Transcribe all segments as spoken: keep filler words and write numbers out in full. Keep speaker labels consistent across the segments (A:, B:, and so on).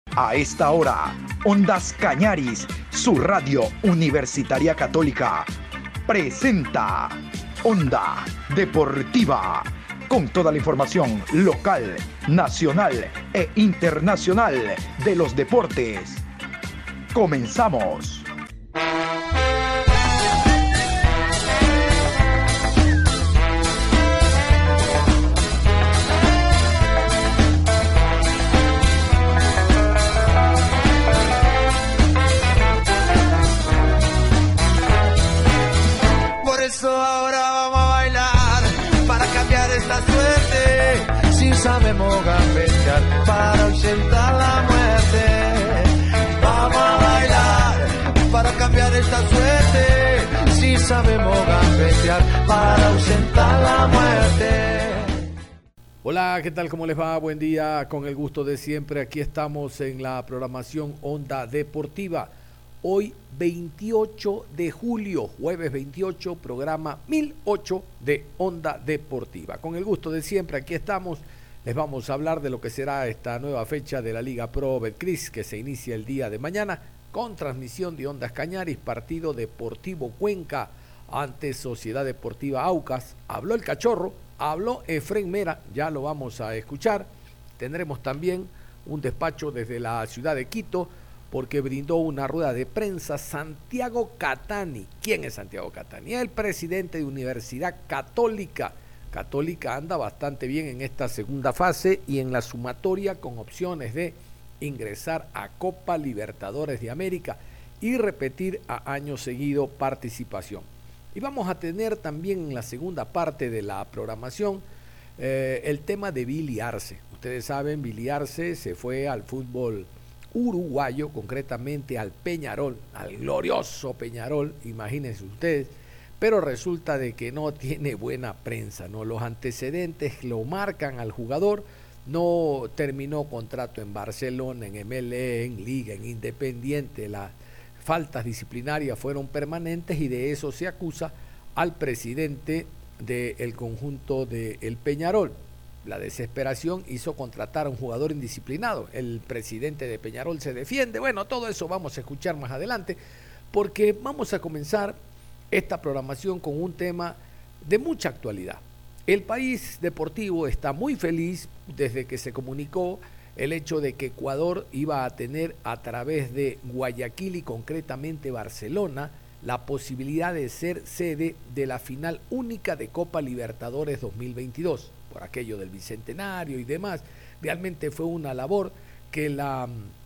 A: A esta hora, Ondas Cañaris, su radio universitaria católica, presenta Onda Deportiva, con toda la información local, nacional e internacional de los deportes. Comenzamos.
B: Sabemos gambetear para ausentar la muerte. Vamos a bailar para cambiar esta suerte. Si sabemos gambetear para ausentar la muerte.
C: Hola, ¿qué tal? ¿Cómo les va? Buen día, con el gusto de siempre. Aquí estamos en la programación Onda Deportiva. Hoy veintiocho de julio, jueves veintiocho, programa mil ocho de Onda Deportiva. Con el gusto de siempre, aquí estamos. Les vamos a hablar de lo que será esta nueva fecha de la Liga Pro Betcris, que se inicia el día de mañana con transmisión de Ondas Cañaris, partido Deportivo Cuenca ante Sociedad Deportiva Aucas. Habló el Cachorro, habló Efren Mera, ya lo vamos a escuchar. Tendremos también un despacho desde la ciudad de Quito, porque brindó una rueda de prensa Santiago Catani. ¿Quién es Santiago Catani? El presidente de Universidad Católica. Católica anda bastante bien en esta segunda fase y en la sumatoria con opciones de ingresar a Copa Libertadores de América y repetir a año seguido participación. Y vamos a tener también en la segunda parte de la programación eh, el tema de Billy Arce. Ustedes saben, Billy Arce se fue al fútbol uruguayo, concretamente al Peñarol, al glorioso Peñarol, imagínense ustedes. Pero resulta de que no tiene buena prensa, ¿no? Los antecedentes lo marcan al jugador. No terminó contrato en Barcelona, en M L E, en Liga, en Independiente. Las faltas disciplinarias fueron permanentes y de eso se acusa al presidente del conjunto del Peñarol. La desesperación hizo contratar a un jugador indisciplinado. El presidente de Peñarol se defiende. Bueno, todo eso vamos a escuchar más adelante, porque vamos a comenzar esta programación con un tema de mucha actualidad. El país deportivo está muy feliz desde que se comunicó el hecho de que Ecuador iba a tener a través de Guayaquil y concretamente Barcelona la posibilidad de ser sede de la final única de Copa Libertadores dos mil veintidós, por aquello del Bicentenario y demás. Realmente fue una labor que la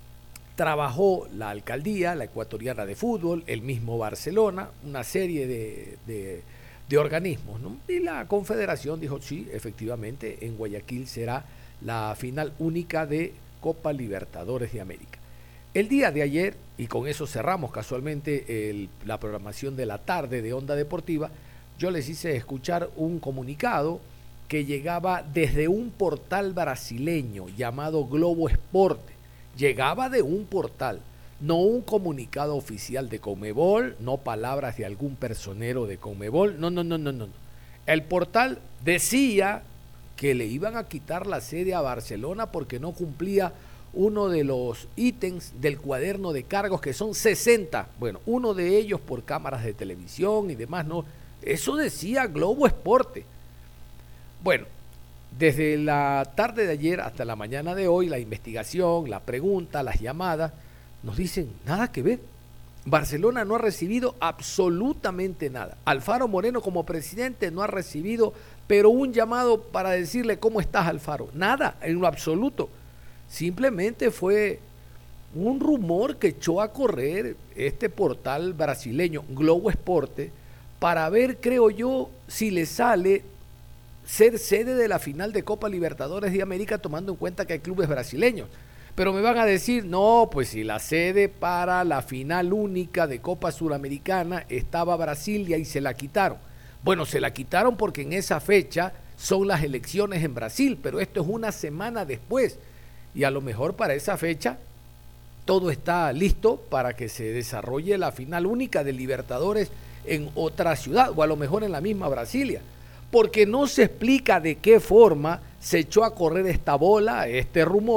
C: trabajó la alcaldía, la ecuatoriana de fútbol, el mismo Barcelona, una serie de, de, de organismos, ¿no? Y la confederación dijo, sí, efectivamente, en Guayaquil será la final única de Copa Libertadores de América. El día de ayer, y con eso cerramos casualmente el, la programación de la tarde de Onda Deportiva, yo les hice escuchar un comunicado que llegaba desde un portal brasileño llamado Globo Esporte. Llegaba de un portal, no un comunicado oficial de Conmebol, no palabras de algún personero de Conmebol, no, no, no, no, no. El portal decía que le iban a quitar la sede a Barcelona porque no cumplía uno de los ítems del cuaderno de cargos, que son sesenta. Bueno, uno de ellos por cámaras de televisión y demás, no. Eso decía Globo Esporte. Bueno, desde la tarde de ayer hasta la mañana de hoy, la investigación, la pregunta, las llamadas, nos dicen nada que ver. Barcelona no ha recibido absolutamente nada. Alfaro Moreno como presidente no ha recibido, pero un llamado para decirle cómo estás, Alfaro. Nada, en lo absoluto. Simplemente fue un rumor que echó a correr este portal brasileño, Globo Esporte, para ver, creo yo, si le sale ser sede de la final de Copa Libertadores de América, tomando en cuenta que hay clubes brasileños. Pero me van a decir, no, pues si la sede para la final única de Copa Suramericana estaba Brasilia y se la quitaron. Bueno, se la quitaron porque en esa fecha son las elecciones en Brasil, pero esto es una semana después. Y a lo mejor para esa fecha todo está listo para que se desarrolle la final única de Libertadores en otra ciudad, o a lo mejor en la misma Brasilia. Porque no se explica de qué forma se echó a correr esta bola, este rumor,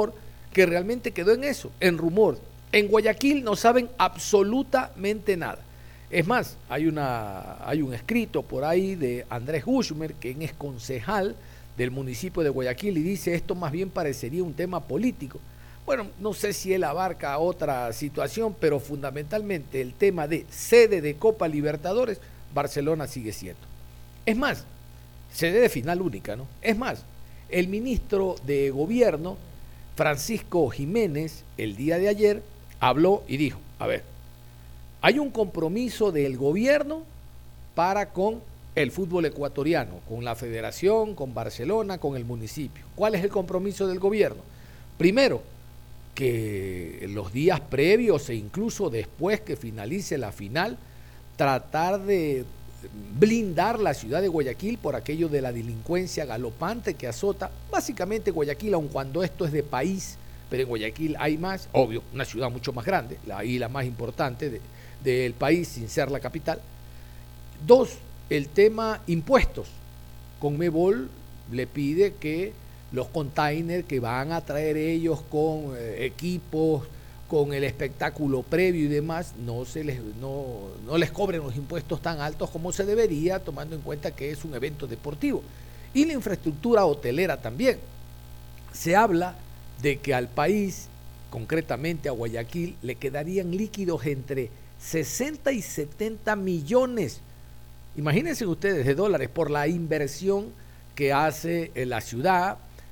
C: que realmente quedó en eso, en rumor. En Guayaquil no saben absolutamente nada. Es más, hay, una, hay un escrito por ahí de Andrés Guzmán, quien es concejal del municipio de Guayaquil, y dice esto más bien parecería un tema político. Bueno, no sé si él abarca otra situación, pero fundamentalmente el tema de sede de Copa Libertadores, Barcelona sigue siendo. Es más, sede de final única, ¿no? Es más, el ministro de Gobierno, Francisco Jiménez, el día de ayer, habló y dijo, a ver, hay un compromiso del gobierno para con el fútbol ecuatoriano, con la federación, con Barcelona, con el municipio. ¿Cuál es el compromiso del gobierno? Primero, que los días previos e incluso después que finalice la final, tratar de blindar la ciudad de Guayaquil por aquello de la delincuencia galopante que azota básicamente Guayaquil, aun cuando esto es de país, pero en Guayaquil hay más, obvio, una ciudad mucho más grande, la isla más importante de, del país sin ser la capital. Dos, el tema impuestos. Conmebol le pide que los containers que van a traer ellos con eh, equipos, con el espectáculo previo y demás, no, se les, no, no les cobren los impuestos tan altos como se debería, tomando en cuenta que es un evento deportivo. Y la infraestructura hotelera también. Se habla de que al país, concretamente a Guayaquil, le quedarían líquidos entre sesenta y setenta millones, imagínense ustedes, de dólares por la inversión que hace en la ciudad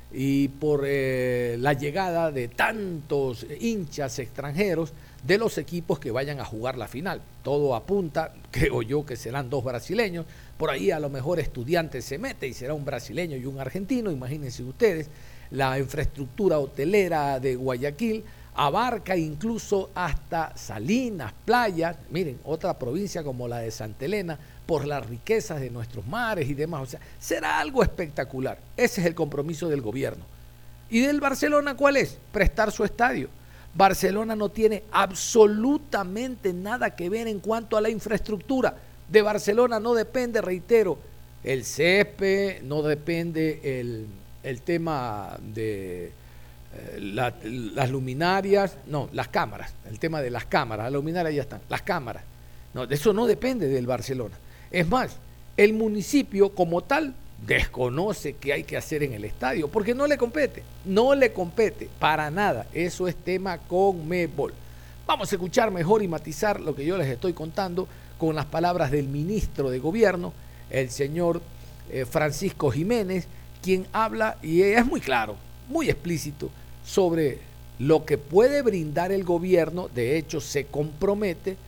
C: y por eh, la llegada de tantos hinchas extranjeros de los equipos que vayan a jugar la final. Todo apunta, creo yo, que serán dos brasileños, por ahí a lo mejor Estudiantes se mete y será un brasileño y un argentino, imagínense ustedes. La infraestructura hotelera de Guayaquil abarca incluso hasta Salinas, playas, miren, otra provincia como la de Santa Elena, por las riquezas de nuestros mares y demás. O sea, será algo espectacular. Ese es el compromiso del gobierno. ¿Y del Barcelona cuál es? Prestar su estadio. Barcelona no tiene absolutamente nada que ver en cuanto a la infraestructura. De Barcelona no depende, reitero, el césped, no depende el, el tema de eh, la, las luminarias, no, las cámaras, el tema de las cámaras, las luminarias ya están, las cámaras. No, de eso no depende del Barcelona. Es más, el municipio como tal desconoce qué hay que hacer en el estadio, porque no le compete, no le compete para nada. Eso es tema Conmebol. Vamos a escuchar mejor y matizar lo que yo les estoy contando con las palabras del ministro de Gobierno, el señor eh, Francisco Jiménez, quien habla y es muy claro, muy explícito sobre lo que puede brindar el gobierno. De hecho, se compromete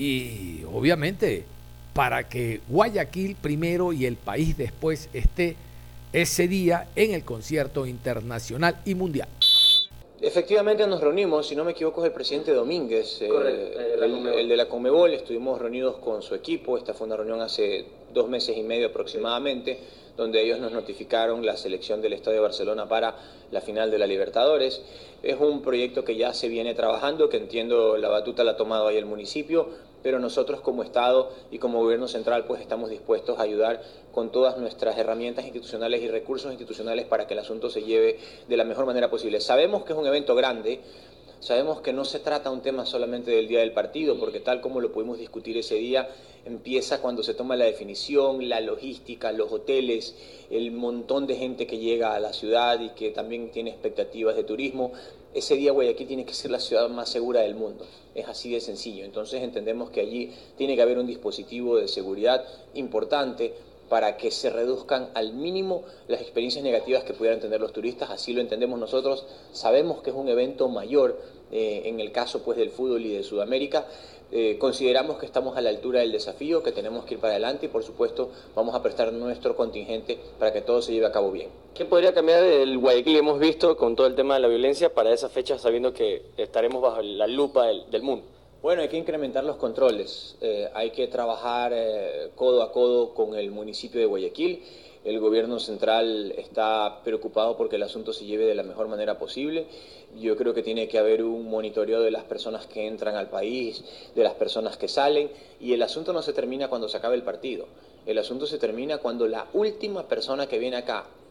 C: y obviamente para que Guayaquil primero y el país después esté ese día en el concierto internacional y mundial.
D: Efectivamente nos reunimos, si no me equivoco es el presidente Domínguez, eh, el, el, el de la Conmebol, estuvimos reunidos con su equipo. Esta fue una reunión hace dos meses y medio aproximadamente, donde ellos nos notificaron la selección del Estadio de Barcelona para la final de la Libertadores. Es un proyecto que ya se viene trabajando, que entiendo la batuta la ha tomado ahí el municipio, pero nosotros como Estado y como Gobierno Central pues estamos dispuestos a ayudar con todas nuestras herramientas institucionales y recursos institucionales para que el asunto se lleve de la mejor manera posible. Sabemos que es un evento grande, sabemos que no se trata un tema solamente del día del partido, porque tal como lo pudimos discutir ese día, empieza cuando se toma la definición, la logística, los hoteles, el montón de gente que llega a la ciudad y que también tiene expectativas de turismo. Ese día Guayaquil tiene que ser la ciudad más segura del mundo, es así de sencillo. Entonces entendemos que allí tiene que haber un dispositivo de seguridad importante para que se reduzcan al mínimo las experiencias negativas que pudieran tener los turistas. Así lo entendemos nosotros. Sabemos que es un evento mayor eh, en el caso pues del fútbol y de Sudamérica. Eh, consideramos que estamos a la altura del desafío, que tenemos que ir para adelante y por supuesto vamos a prestar nuestro contingente para que todo se lleve a cabo bien.
E: ¿Qué podría cambiar el Guayaquil que hemos visto con todo el tema de la violencia para esa fecha, sabiendo que estaremos bajo la lupa del, del mundo?
D: Bueno, hay que incrementar los controles, eh, hay que trabajar eh, codo a codo con el municipio de Guayaquil. El gobierno central está preocupado porque el asunto se lleve de la mejor manera posible. Yo creo que tiene que haber un monitoreo de las personas que entran al país, de las personas que salen, y el asunto no se termina cuando se acabe el partido. El asunto se termina cuando la última persona que viene acá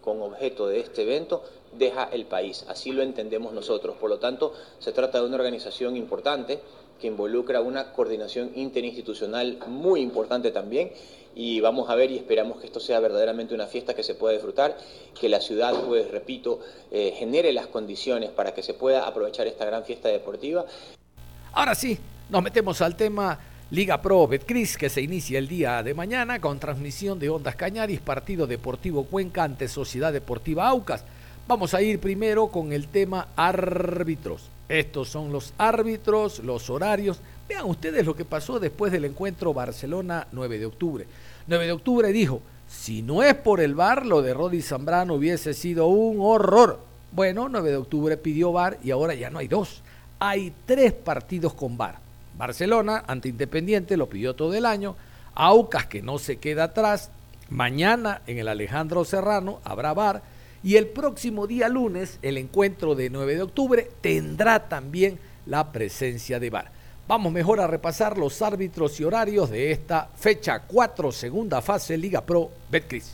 D: con objeto de este evento deja el país. Así lo entendemos nosotros. Por lo tanto, se trata de una organización importante que involucra una coordinación interinstitucional muy importante también, y vamos a ver y esperamos que esto sea verdaderamente una fiesta que se pueda disfrutar, que la ciudad, pues repito, eh, genere las condiciones para que se pueda aprovechar esta gran fiesta deportiva.
C: Ahora sí, nos metemos al tema Liga Pro Betcris, que se inicia el día de mañana con transmisión de Ondas Cañaris, partido Deportivo Cuenca ante Sociedad Deportiva Aucas. Vamos a ir primero con el tema árbitros. Estos son los árbitros, los horarios. Vean ustedes lo que pasó después del encuentro Barcelona nueve de octubre. nueve de octubre dijo, si no es por el V A R, lo de Rodi Zambrano hubiese sido un horror. Bueno, nueve de octubre pidió V A R y ahora ya no hay dos. Hay tres partidos con V A R. Barcelona, ante Independiente, lo pidió todo el año. Aucas, que no se queda atrás. Mañana, en el Alejandro Serrano, habrá V A R. Y el próximo día lunes, el encuentro de nueve de octubre, tendrá también la presencia de V A R. Vamos mejor a repasar los árbitros y horarios de esta fecha cuatro, segunda fase, Liga Pro Betcris.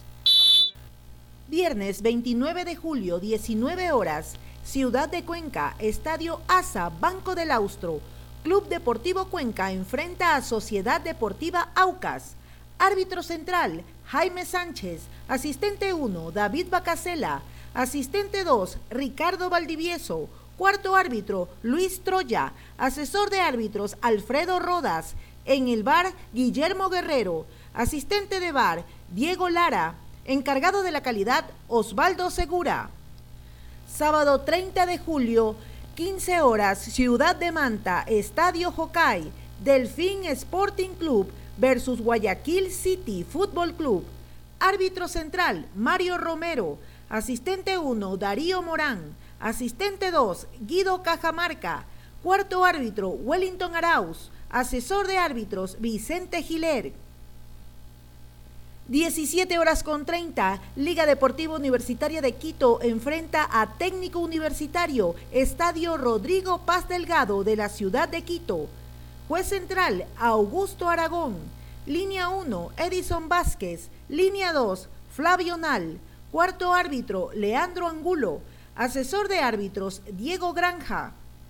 F: Viernes veintinueve de julio, diecinueve horas, Ciudad de Cuenca, Estadio ASA, Banco del Austro. Club Deportivo Cuenca enfrenta a Sociedad Deportiva Aucas. Árbitro central, Jaime Sánchez. Asistente uno, David Bacasela. Asistente dos, Ricardo Valdivieso. Cuarto árbitro, Luis Troya. Asesor de árbitros, Alfredo Rodas. En el V A R, Guillermo Guerrero. Asistente de V A R, Diego Lara. Encargado de la calidad, Osvaldo Segura. Sábado treinta de julio, quince horas, Ciudad de Manta, Estadio Jocay. Delfín Sporting Club versus Guayaquil City Fútbol Club. Árbitro central, Mario Romero. Asistente uno, Darío Morán. Asistente dos, Guido Cajamarca. Cuarto árbitro, Wellington Arauz. Asesor de árbitros, Vicente Giler. diecisiete horas con treinta, Liga Deportiva Universitaria de Quito enfrenta a Técnico Universitario, Estadio Rodrigo Paz Delgado de la ciudad de Quito. Juez central, Augusto Aragón. Línea uno, Edison Vázquez. Línea dos, Flavio Nal. Cuarto árbitro, Leandro Angulo. Asesor de árbitros, Diego Granja.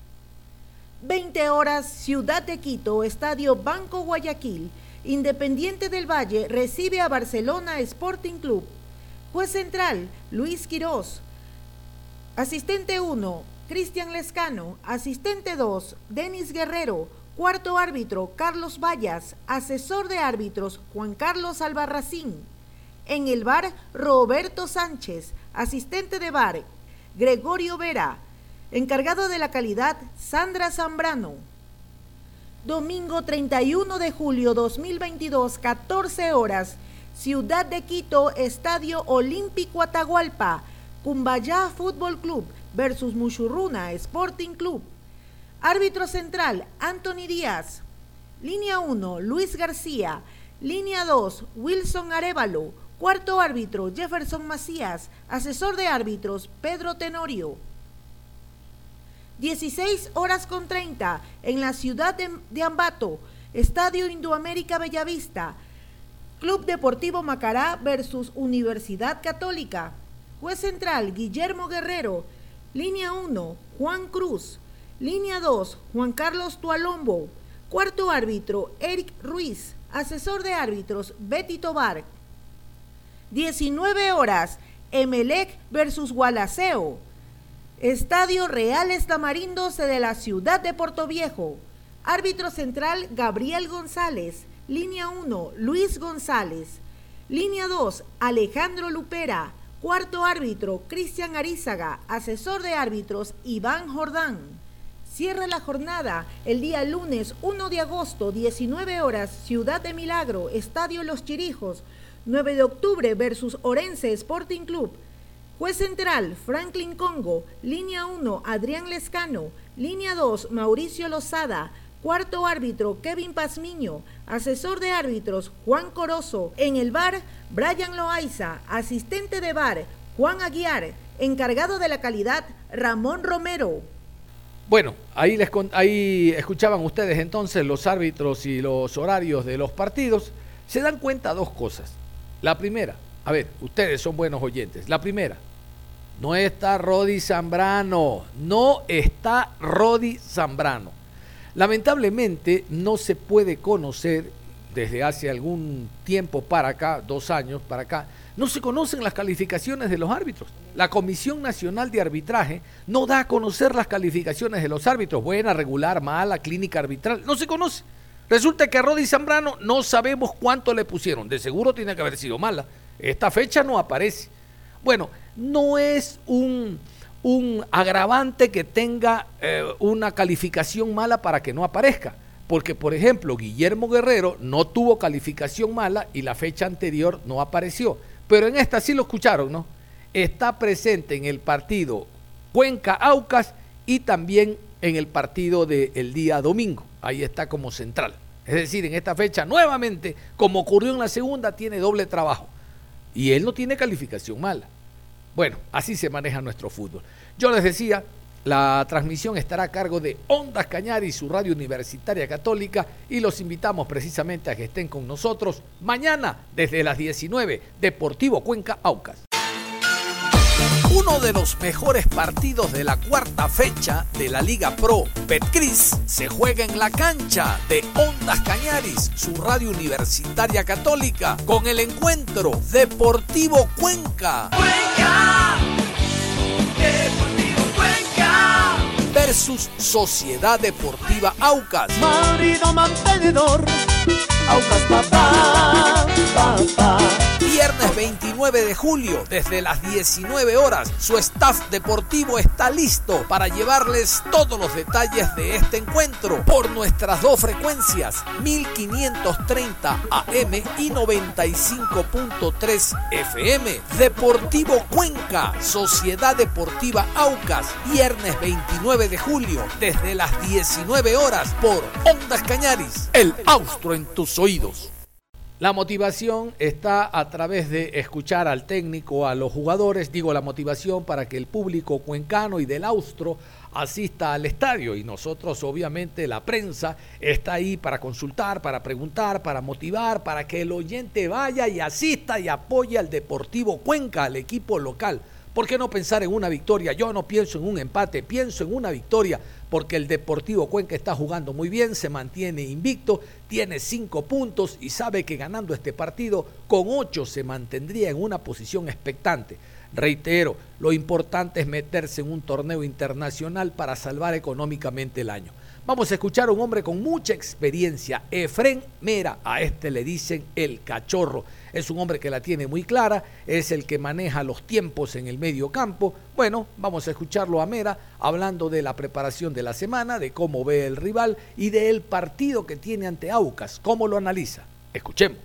F: veinte horas, Ciudad de Quito, Estadio Banco Guayaquil. Independiente del Valle recibe a Barcelona Sporting Club. Juez central, Luis Quirós. Asistente uno, Cristian Lescano. Asistente dos, Denis Guerrero. Cuarto árbitro, Carlos Vallas. Asesor de árbitros, Juan Carlos Albarracín. En el V A R, Roberto Sánchez. Asistente de V A R, Gregorio Vera. Encargado de la calidad, Sandra Zambrano. Domingo treinta y uno de julio dos mil veintidós, catorce horas, Ciudad de Quito, Estadio Olímpico Atahualpa. Cumbayá Fútbol Club versus Muchurruna Sporting Club. Árbitro central, Anthony Díaz. Línea uno, Luis García. Línea dos, Wilson Arévalo. Cuarto árbitro, Jefferson Macías. Asesor de árbitros, Pedro Tenorio. dieciséis horas con treinta, en la ciudad de, de Ambato, Estadio Indoamérica Bellavista. Club Deportivo Macará versus Universidad Católica. Juez central, Guillermo Guerrero. Línea uno, Juan Cruz. Línea dos, Juan Carlos Tualombo. Cuarto árbitro, Eric Ruiz. Asesor de árbitros, Betty Tobar. diecinueve horas, Emelec versus Gualaceo. Estadio Reales Tamarindos de la ciudad de Portoviejo. Árbitro central, Gabriel González. Línea uno, Luis González. Línea dos, Alejandro Lupera. Cuarto árbitro, Cristian Arízaga. Asesor de árbitros, Iván Jordán. Cierra la jornada el día lunes uno de agosto, diecinueve horas, Ciudad de Milagro, Estadio Los Chirijos. nueve de octubre versus Orense Sporting Club. Juez central, Franklin Congo. Línea uno, Adrián Lescano. Línea dos, Mauricio Lozada. Cuarto árbitro, Kevin Pazmiño. Asesor de árbitros, Juan Corozo. En el V A R, Brian Loaiza. Asistente de V A R, Juan Aguiar. Encargado de la calidad, Ramón Romero.
C: Bueno, ahí, les, ahí escuchaban ustedes entonces los árbitros y los horarios de los partidos. Se dan cuenta dos cosas. La primera, A ver, ustedes son buenos oyentes. La primera, no está Rodi Zambrano, no está Rodi Zambrano. Lamentablemente no se puede conocer desde hace algún tiempo para acá, dos años para acá, no se conocen las calificaciones de los árbitros. La Comisión Nacional de Arbitraje no da a conocer las calificaciones de los árbitros, buena, regular, mala, clínica arbitral, no se conoce. Resulta que a Rodi Zambrano no sabemos cuánto le pusieron, de seguro tiene que haber sido mala. Esta fecha no aparece. Bueno, no es un, un agravante que tenga eh, una calificación mala para que no aparezca. Porque, por ejemplo, Guillermo Guerrero no tuvo calificación mala y la fecha anterior no apareció. Pero en esta sí lo escucharon, ¿no? Está presente en el partido Cuenca-Aucas y también en el partido del día domingo. Ahí está como central. Es decir, en esta fecha nuevamente, como ocurrió en la segunda, tiene doble trabajo. Y él no tiene calificación mala. Bueno, así se maneja nuestro fútbol. Yo les decía, la transmisión estará a cargo de Ondas Cañaris, su radio universitaria católica, y los invitamos precisamente a que estén con nosotros mañana desde las diecinueve, Deportivo Cuenca Aucas. Uno de los mejores partidos de la cuarta fecha de la Liga Pro Betcris se juega en la cancha de Ondas Cañaris, su radio universitaria católica, con el encuentro Deportivo Cuenca. ¡Cuenca! ¡Deportivo Cuenca! Versus Sociedad Deportiva Aucas.
B: Marido mantenedor, Aucas papá, papá.
C: Viernes veintinueve de julio, desde las diecinueve horas, su staff deportivo está listo para llevarles todos los detalles de este encuentro por nuestras dos frecuencias, mil quinientos treinta A M y noventa y cinco punto tres F M. Deportivo Cuenca, Sociedad Deportiva Aucas, viernes veintinueve de julio, desde las diecinueve horas, por Ondas Cañaris, el austro en tus oídos. La motivación está a través de escuchar al técnico, a los jugadores, digo la motivación para que el público cuencano y del austro asista al estadio, y nosotros obviamente la prensa está ahí para consultar, para preguntar, para motivar, para que el oyente vaya y asista y apoye al Deportivo Cuenca, al equipo local. ¿Por qué no pensar en una victoria? Yo no pienso en un empate, pienso en una victoria, porque el Deportivo Cuenca está jugando muy bien, se mantiene invicto, tiene cinco puntos y sabe que ganando este partido con ocho se mantendría en una posición expectante. Reitero, lo importante es meterse en un torneo internacional para salvar económicamente el año. Vamos a escuchar a un hombre con mucha experiencia, Efrén Mera, a este le dicen el cachorro. Es un hombre que la tiene muy clara, es el que maneja los tiempos en el medio campo. Bueno, vamos a escucharlo a Mera hablando de la preparación de la semana, de cómo ve el rival y del partido que tiene ante Aucas, cómo lo analiza. Escuchemos.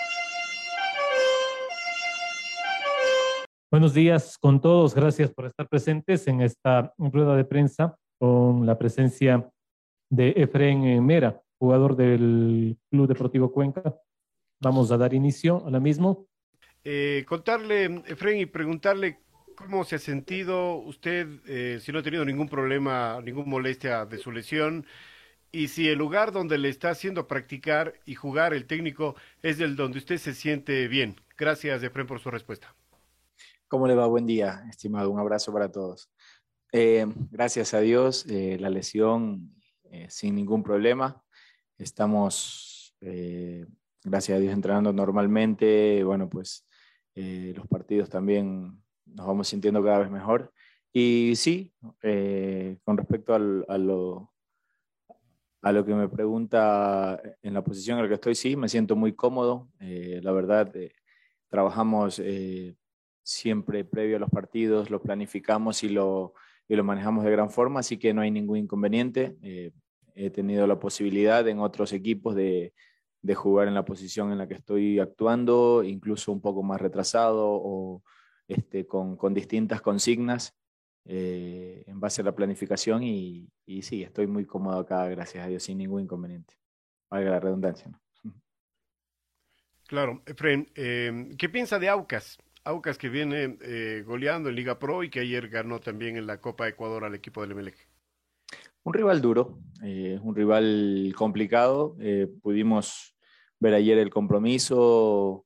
G: Buenos días con todos, gracias por estar presentes en esta rueda de prensa con la presencia de Efrén Mera, jugador del Club Deportivo Cuenca. Vamos a dar inicio a la misma.
H: Eh, contarle, Efrén, y preguntarle cómo se ha sentido usted, eh, si no ha tenido ningún problema, ninguna molestia de su lesión, y si el lugar donde le está haciendo practicar y jugar el técnico es el donde usted se siente bien. Gracias, Efrén, por su respuesta.
I: ¿Cómo le va? Buen día, estimado. Un abrazo para todos. Eh, gracias a Dios, eh, la lesión eh, sin ningún problema. Estamos, eh, gracias a Dios, entrenando normalmente. Bueno, pues eh, los partidos también nos vamos sintiendo cada vez mejor. Y sí, eh, con respecto al, a, lo, a lo que me pregunta en la posición en la que estoy, sí, me siento muy cómodo. Eh, la verdad, eh, trabajamos eh, siempre previo a los partidos, lo planificamos y lo, y lo manejamos de gran forma, así que no hay ningún inconveniente. Eh, he tenido la posibilidad en otros equipos de, de jugar en la posición en la que estoy actuando, incluso un poco más retrasado o este, con, con distintas consignas eh, en base a la planificación y, y sí, estoy muy cómodo acá, gracias a Dios, sin ningún inconveniente. Valga la redundancia, ¿no?
H: Claro, Efrén, eh, ¿qué piensa de Aucas? Aucas que viene eh, goleando en Liga Pro y que ayer ganó también en la Copa Ecuador al equipo del Emelec.
I: Un rival duro, eh, un rival complicado. Eh, pudimos ver ayer el compromiso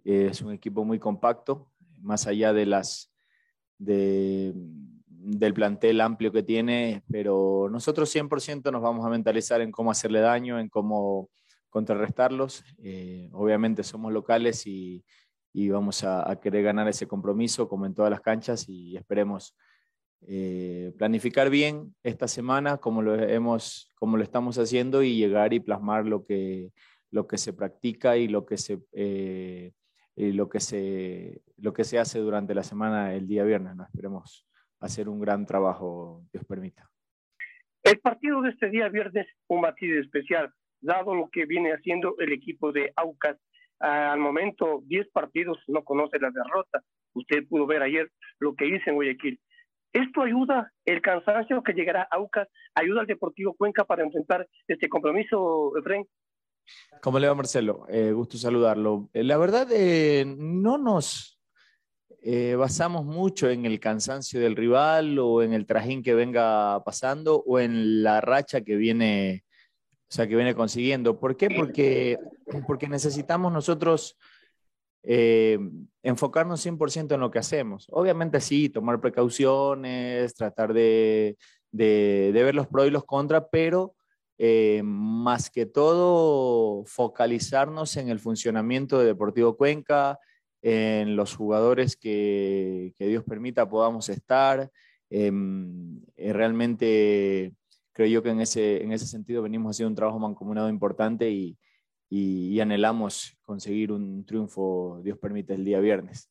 I: es un equipo muy compacto, más allá de las, de, del plantel amplio que tiene, pero nosotros cien por ciento nos vamos a mentalizar en cómo hacerle daño, en cómo contrarrestarlos. Eh, obviamente somos locales y, y vamos a, a querer ganar ese compromiso como en todas las canchas y esperemos eh, planificar bien esta semana como lo, hemos, como lo estamos haciendo y llegar y plasmar lo que, lo que se practica y lo que se, eh, y lo que se, lo que se hace durante la semana el día viernes, ¿no? Esperemos hacer un gran trabajo, Dios permita.
J: El partido de este día viernes, un matiz especial, dado lo que viene haciendo el equipo de Aucas. Uh, al momento, diez partidos, no conoce la derrota. Usted pudo ver ayer lo que hizo en Guayaquil. ¿Esto ayuda el cansancio que llegará a Aucas? ¿Ayuda al Deportivo Cuenca para enfrentar este compromiso, Efraín?
I: ¿Cómo le va, Marcelo? Eh, gusto saludarlo. Eh, la verdad, eh, no nos eh, basamos mucho en el cansancio del rival o en el trajín que venga pasando o en la racha que viene, o sea, que viene consiguiendo. ¿Por qué? Porque, porque necesitamos nosotros eh, enfocarnos cien por ciento en lo que hacemos. Obviamente sí, tomar precauciones, tratar de, de, de ver los pros y los contras, pero Eh, más que todo focalizarnos en el funcionamiento de Deportivo Cuenca, en los jugadores que, que Dios permita podamos estar. Eh, eh, realmente creo yo que en ese, en ese sentido venimos haciendo un trabajo mancomunado importante y, y, y anhelamos conseguir un triunfo, Dios permita, el día viernes.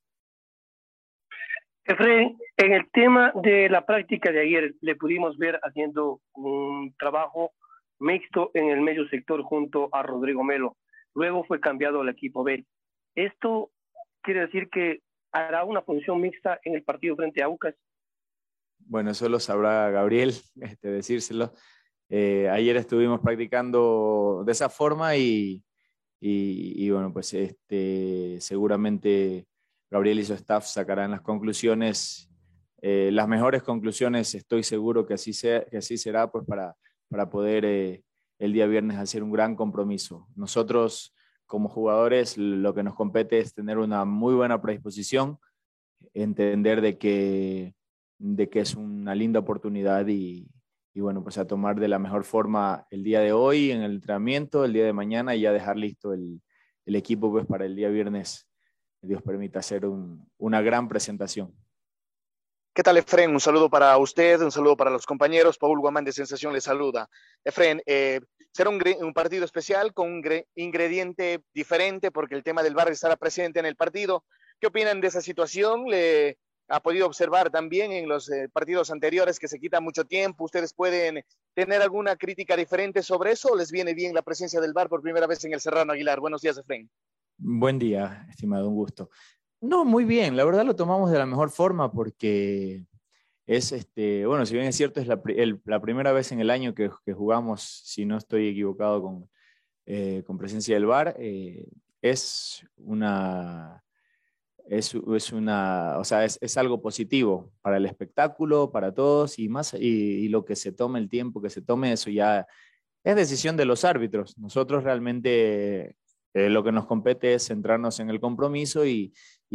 J: Efraín, en el tema de la práctica de ayer, le pudimos ver haciendo un trabajo mixto en el medio sector junto a Rodrigo Melo. Luego fue cambiado al equipo B. ¿Esto quiere decir que hará una función mixta en el partido frente a Aucas?
I: Bueno, eso lo sabrá Gabriel, este, decírselo. Eh, ayer estuvimos practicando de esa forma y, y, y bueno, pues este, seguramente Gabriel y su staff sacarán las conclusiones, eh, las mejores conclusiones, estoy seguro que así, sea, que así será, pues para para poder eh, el día viernes hacer un gran compromiso. Nosotros como jugadores lo que nos compete es tener una muy buena predisposición, entender de que, de que es una linda oportunidad y, y bueno, pues a tomar de la mejor forma el día de hoy en el entrenamiento, el día de mañana y ya dejar listo el, el equipo pues para el día viernes, Dios permita, hacer un, una gran presentación.
K: ¿Qué tal, Efraín? Un saludo para usted, un saludo para los compañeros. Paul Guamán de Sensación le saluda. Efraín, eh, será un, un partido especial con un ingrediente diferente porque el tema del V A R estará presente en el partido. ¿Qué opinan de esa situación? ¿Le ha podido observar también en los eh, partidos anteriores que se quita mucho tiempo? ¿Ustedes pueden tener alguna crítica diferente sobre eso o les viene bien la presencia del V A R por primera vez en el Serrano Aguilar? Buenos días, Efraín.
I: Buen día, estimado, un gusto. No, muy bien, la verdad lo tomamos de la mejor forma porque es, este, bueno, si bien es cierto, es la, el, la primera vez en el año que, que jugamos, si no estoy equivocado, con, eh, con presencia del V A R, eh, es una, es, es una, o sea, es, es algo positivo para el espectáculo, para todos y más, y, y lo que se tome, el tiempo que se tome, eso ya es decisión de los árbitros. Nosotros realmente eh, lo que nos compete es centrarnos en el compromiso y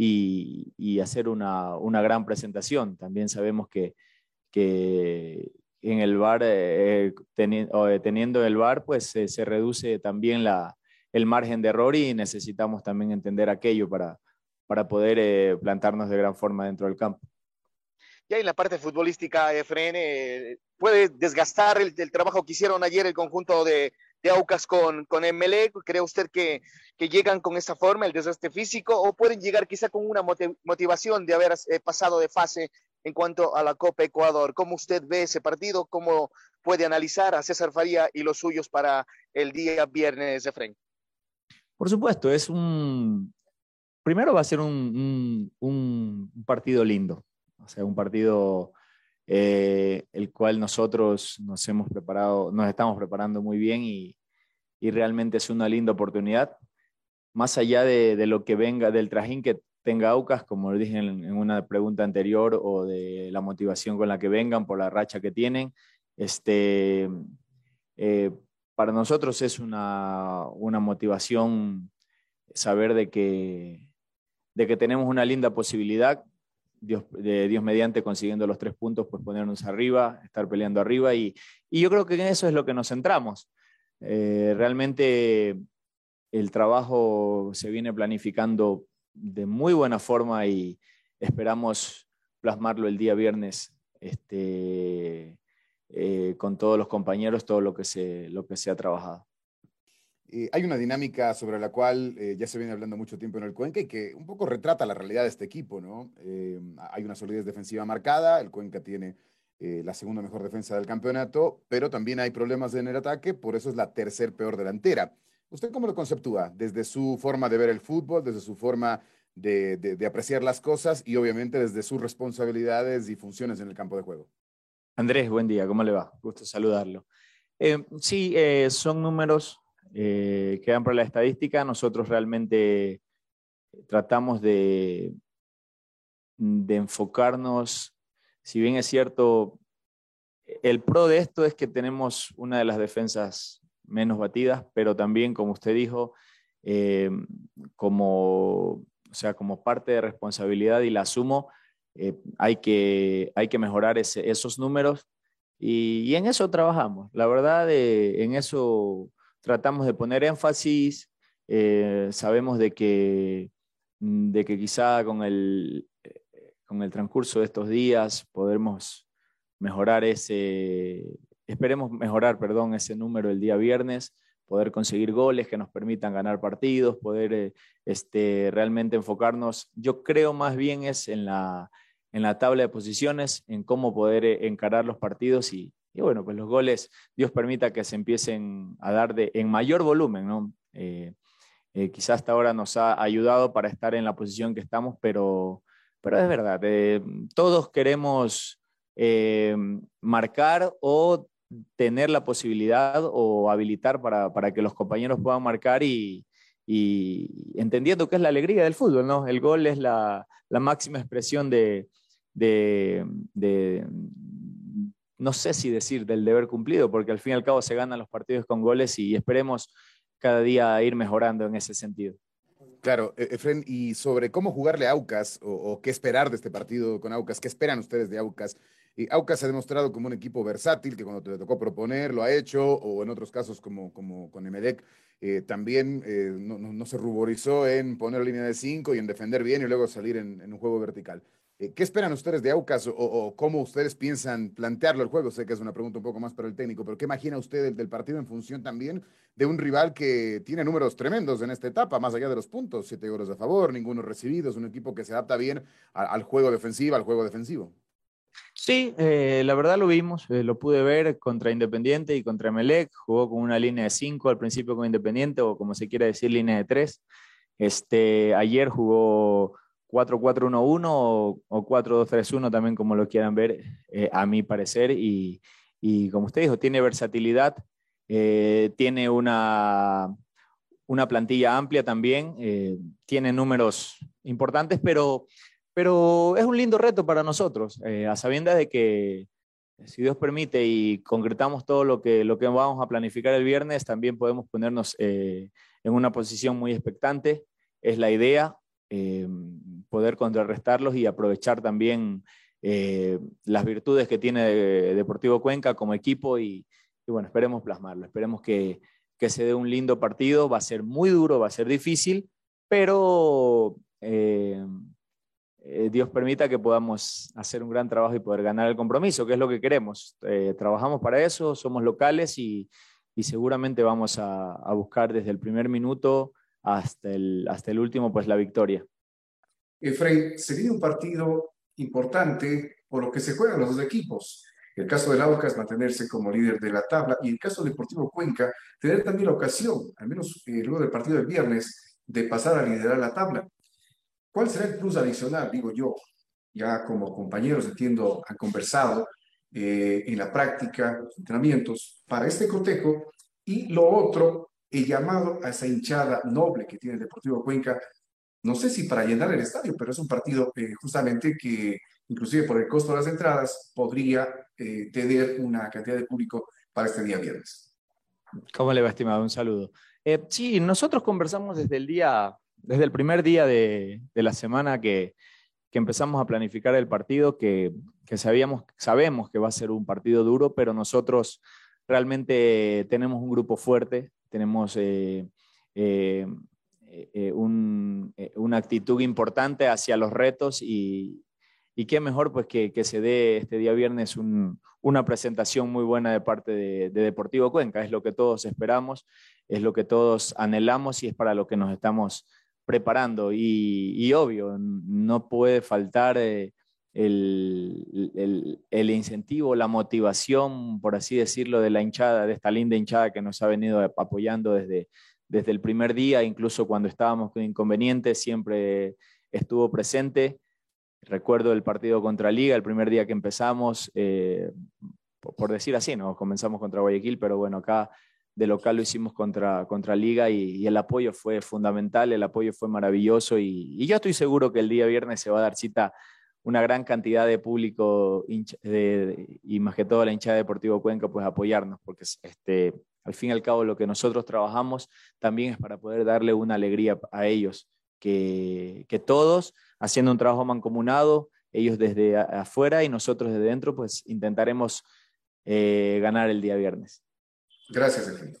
I: Y, y hacer una, una gran presentación. También sabemos que, que en el V A R, eh, teni, eh, teniendo el V A R, pues eh, se reduce también la, el margen de error y necesitamos también entender aquello para, para poder eh, plantarnos de gran forma dentro del campo.
K: Ya en la parte futbolística, Efraín, eh, ¿puede desgastar el, el trabajo que hicieron ayer el conjunto de, de Aucas con, con Emelec? ¿Cree usted que, que llegan con esa forma, el desgaste físico, o pueden llegar quizá con una motivación de haber eh, pasado de fase en cuanto a la Copa Ecuador? ¿Cómo usted ve ese partido? ¿Cómo puede analizar a César Faría y los suyos para el día viernes, Efraín?
I: Por supuesto, es un... Primero va a ser un, un, un partido lindo. O sea, un partido eh, el cual nosotros nos hemos preparado, nos estamos preparando muy bien y, y realmente es una linda oportunidad. Más allá de, de lo que venga, del trajín que tenga Aucas, como lo dije en, en una pregunta anterior, o de la motivación con la que vengan por la racha que tienen, este, eh, para nosotros es una, una motivación saber de que de que tenemos una linda posibilidad, Dios, de Dios mediante consiguiendo los tres puntos, pues ponernos arriba, estar peleando arriba, y, y yo creo que en eso es lo que nos centramos. Eh, realmente el trabajo se viene planificando de muy buena forma y esperamos plasmarlo el día viernes este, eh, con todos los compañeros, todo lo que se, lo que se ha trabajado.
L: Eh, hay una dinámica sobre la cual eh, ya se viene hablando mucho tiempo en el Cuenca y que un poco retrata la realidad de este equipo, ¿no? Eh, hay una solidez defensiva marcada, el Cuenca tiene eh, la segunda mejor defensa del campeonato, pero también hay problemas en el ataque, por eso es la tercer peor delantera. ¿Usted cómo lo conceptúa? Desde su forma de ver el fútbol, desde su forma de, de, de apreciar las cosas y obviamente desde sus responsabilidades y funciones en el campo de juego.
I: Andrés, buen día, ¿cómo le va? Gusto saludarlo. Eh, sí, eh, son números eh, que dan para la estadística. Nosotros realmente tratamos de, de enfocarnos, si bien es cierto, el pro de esto es que tenemos una de las defensas menos batidas, pero también, como usted dijo, eh, como, o sea, como parte de responsabilidad, y la asumo, eh, hay, que, hay que mejorar ese, esos números, y, y en eso trabajamos. La verdad, eh, en eso tratamos de poner énfasis. Eh, sabemos de que, de que quizá con el, con el transcurso de estos días podremos mejorar ese... Esperemos mejorar, perdón, ese número el día viernes, poder conseguir goles que nos permitan ganar partidos, poder eh, este, realmente enfocarnos. Yo creo más bien es en la, en la tabla de posiciones, en cómo poder eh, encarar los partidos y, y bueno, pues los goles, Dios permita que se empiecen a dar de, en mayor volumen, ¿no? Eh, eh, quizás hasta ahora nos ha ayudado para estar en la posición que estamos, pero, pero es verdad, eh, todos queremos eh, marcar o tener la posibilidad o habilitar para, para que los compañeros puedan marcar y, y entendiendo que es la alegría del fútbol, ¿no? El gol es la, la máxima expresión de, de, de, no sé si decir del deber cumplido, porque al fin y al cabo se ganan los partidos con goles y esperemos cada día ir mejorando en ese sentido.
L: Claro, Efren, y sobre cómo jugarle a Aucas o, o qué esperar de este partido con Aucas, ¿qué esperan ustedes de Aucas? Y Aucas se ha demostrado como un equipo versátil, que cuando te tocó proponer lo ha hecho, o en otros casos como, como con Emelec, eh, también eh, no, no, no se ruborizó en poner línea de cinco y en defender bien y luego salir en, en un juego vertical. Eh, ¿Qué esperan ustedes de Aucas o, o cómo ustedes piensan plantearlo el juego? Sé que es una pregunta un poco más para el técnico, pero ¿qué imagina usted del, del partido en función también de un rival que tiene números tremendos en esta etapa, más allá de los puntos? Siete goles a favor, ninguno recibido, es un equipo que se adapta bien a, al juego de ofensiva, al juego defensivo.
I: Sí, eh, la verdad lo vimos, eh, lo pude ver contra Independiente y contra Emelec. Jugó con una línea de cinco al principio con Independiente, o como se quiera decir, línea de tres. Este, ayer jugó cuatro cuatro uno uno o, o cuatro dos tres uno, también como lo quieran ver, eh, a mi parecer. Y, y como usted dijo, tiene versatilidad, eh, tiene una, una plantilla amplia también, eh, tiene números importantes, pero... Pero es un lindo reto para nosotros, eh, a sabiendas de que, si Dios permite y concretamos todo lo que, lo que vamos a planificar el viernes, también podemos ponernos eh, en una posición muy expectante. Es la idea, eh, poder contrarrestarlos y aprovechar también eh, las virtudes que tiene Deportivo Cuenca como equipo y, y bueno, esperemos plasmarlo, esperemos que, que se dé un lindo partido. Va a ser muy duro, va a ser difícil, pero... Eh, Eh, Dios permita que podamos hacer un gran trabajo y poder ganar el compromiso, que es lo que queremos. Eh, trabajamos para eso, somos locales y, y seguramente vamos a, a buscar desde el primer minuto hasta el, hasta el último, pues la victoria.
M: Efraín, se viene un partido importante por lo que se juegan los dos equipos. El caso del Aucas, mantenerse como líder de la tabla, y el caso del Deportivo Cuenca, tener también la ocasión, al menos eh, luego del partido del viernes, de pasar a liderar la tabla. ¿Cuál será el plus adicional, digo yo? Ya como compañeros, entiendo, han conversado eh, en la práctica, los entrenamientos, para este cotejo. Y lo otro, el llamado a esa hinchada noble que tiene el Deportivo Cuenca, no sé si para llenar el estadio, pero es un partido eh, justamente que, inclusive por el costo de las entradas, podría eh, tener una cantidad de público para este día viernes.
I: ¿Cómo le va, estimado? Un saludo. Eh, sí, nosotros conversamos desde el día... desde el primer día de, de la semana que, que empezamos a planificar el partido, que, que sabíamos, sabemos que va a ser un partido duro, pero nosotros realmente tenemos un grupo fuerte, tenemos eh, eh, eh, un, eh, una actitud importante hacia los retos y, y qué mejor pues que, que se dé este día viernes un, una presentación muy buena de parte de, de Deportivo Cuenca. Es lo que todos esperamos, es lo que todos anhelamos y es para lo que nos estamos preparando. Y, y obvio, no puede faltar eh, el, el, el incentivo, la motivación, por así decirlo, de la hinchada, de esta linda hinchada que nos ha venido apoyando desde, desde el primer día, incluso cuando estábamos con inconvenientes, siempre estuvo presente. Recuerdo el partido contra Liga, el primer día que empezamos, eh, por decir así, ¿no? Comenzamos contra Guayaquil, pero bueno, acá de local lo hicimos contra, contra Liga y, y el apoyo fue fundamental, el apoyo fue maravilloso y, y yo estoy seguro que el día viernes se va a dar cita una gran cantidad de público hincha, de, de, y más que todo la hinchada de Deportivo Cuenca, pues apoyarnos, porque este, al fin y al cabo lo que nosotros trabajamos también es para poder darle una alegría a ellos, que, que todos haciendo un trabajo mancomunado, ellos desde afuera y nosotros desde dentro, pues intentaremos eh, ganar el día viernes.
M: Gracias, Efraín.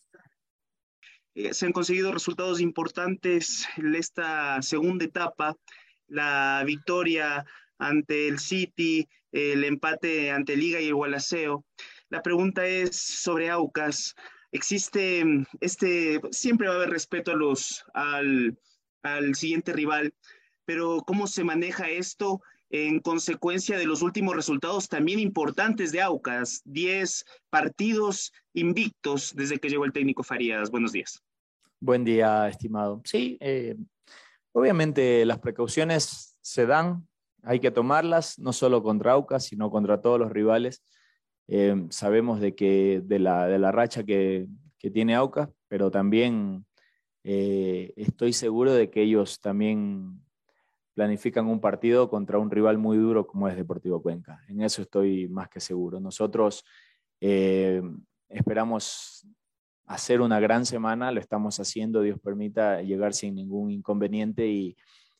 N: Eh, se han conseguido resultados importantes en esta segunda etapa, la victoria ante el City, el empate ante Liga y el Gualaceo. La pregunta es sobre Aucas. Existe este, siempre va a haber respeto a los, al, al siguiente rival, pero ¿cómo se maneja esto en consecuencia de los últimos resultados también importantes de Aucas? diez partidos invictos desde que llegó el técnico Farías. Buenos días.
I: Buen día, estimado. Sí, eh, obviamente las precauciones se dan, hay que tomarlas, no solo contra Aucas, sino contra todos los rivales. Eh, sabemos de, que, de, la, de la racha que, que tiene Aucas, pero también eh, estoy seguro de que ellos también planifican un partido contra un rival muy duro como es Deportivo Cuenca. En eso estoy más que seguro. Nosotros eh, esperamos hacer una gran semana, lo estamos haciendo, Dios permita llegar sin ningún inconveniente y,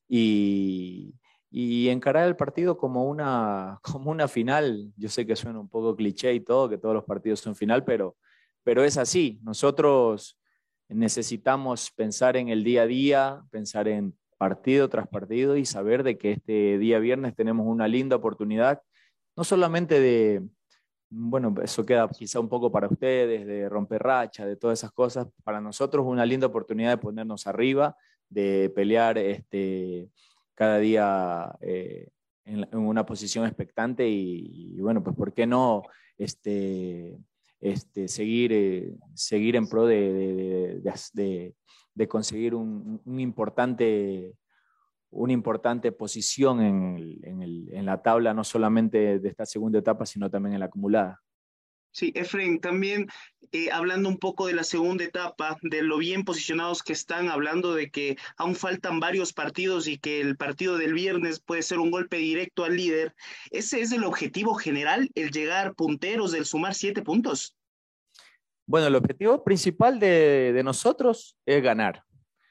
I: y, y encarar el partido como una, como una final. Yo sé que suena un poco cliché y todo, que todos los partidos son final, pero, pero es así. Nosotros necesitamos pensar en el día a día, pensar en partido tras partido y saber de que este día viernes tenemos una linda oportunidad, no solamente de, bueno, eso queda quizá un poco para ustedes, de romper racha, de todas esas cosas, para nosotros una linda oportunidad de ponernos arriba, de pelear este, cada día eh, en, en una posición expectante y, y bueno, pues ¿por qué no este, este, seguir, eh, seguir en pro de, de, de, de, de de conseguir un, un importante, una importante posición en, el, en, el, en la tabla, no solamente de esta segunda etapa, sino también en la acumulada.
N: Sí, Efraín, también eh, hablando un poco de la segunda etapa, de lo bien posicionados que están, hablando de que aún faltan varios partidos y que el partido del viernes puede ser un golpe directo al líder, ¿ese es el objetivo general, el llegar punteros, el sumar siete puntos?
I: Bueno, el objetivo principal de, de nosotros es ganar.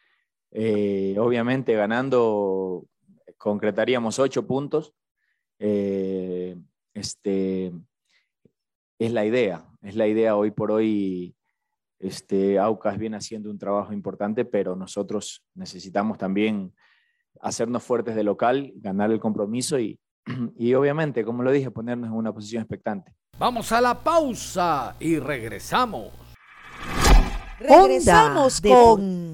I: Eh, obviamente ganando concretaríamos ocho puntos. Eh, este, es la idea, es la idea hoy por hoy. Este, Aucas viene haciendo un trabajo importante, pero nosotros necesitamos también hacernos fuertes de local, ganar el compromiso y, y obviamente, como lo dije, ponernos en una posición expectante.
C: Vamos a la pausa y regresamos.
F: Regresamos con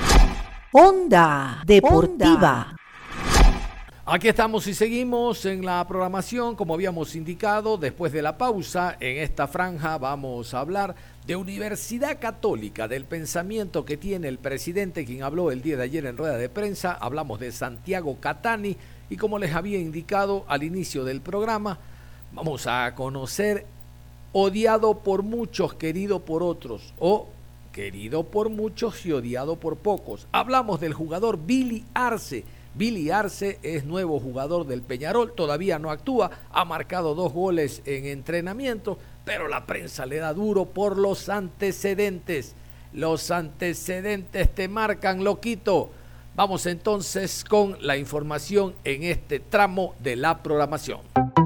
F: Onda Deportiva.
C: Aquí estamos y seguimos en la programación, como habíamos indicado, después de la pausa, en esta franja vamos a hablar de Universidad Católica, del pensamiento que tiene el presidente, quien habló el día de ayer en rueda de prensa. Hablamos de Santiago Catani y como les había indicado al inicio del programa, vamos a conocer odiado por muchos, querido por otros, o querido por muchos y odiado por pocos. Hablamos del jugador Billy Arce. Billy Arce es nuevo jugador del Peñarol, todavía no actúa, ha marcado dos goles en entrenamiento, pero la prensa le da duro por los antecedentes. Los antecedentes te marcan, loquito. Vamos entonces con la información en este tramo de la programación.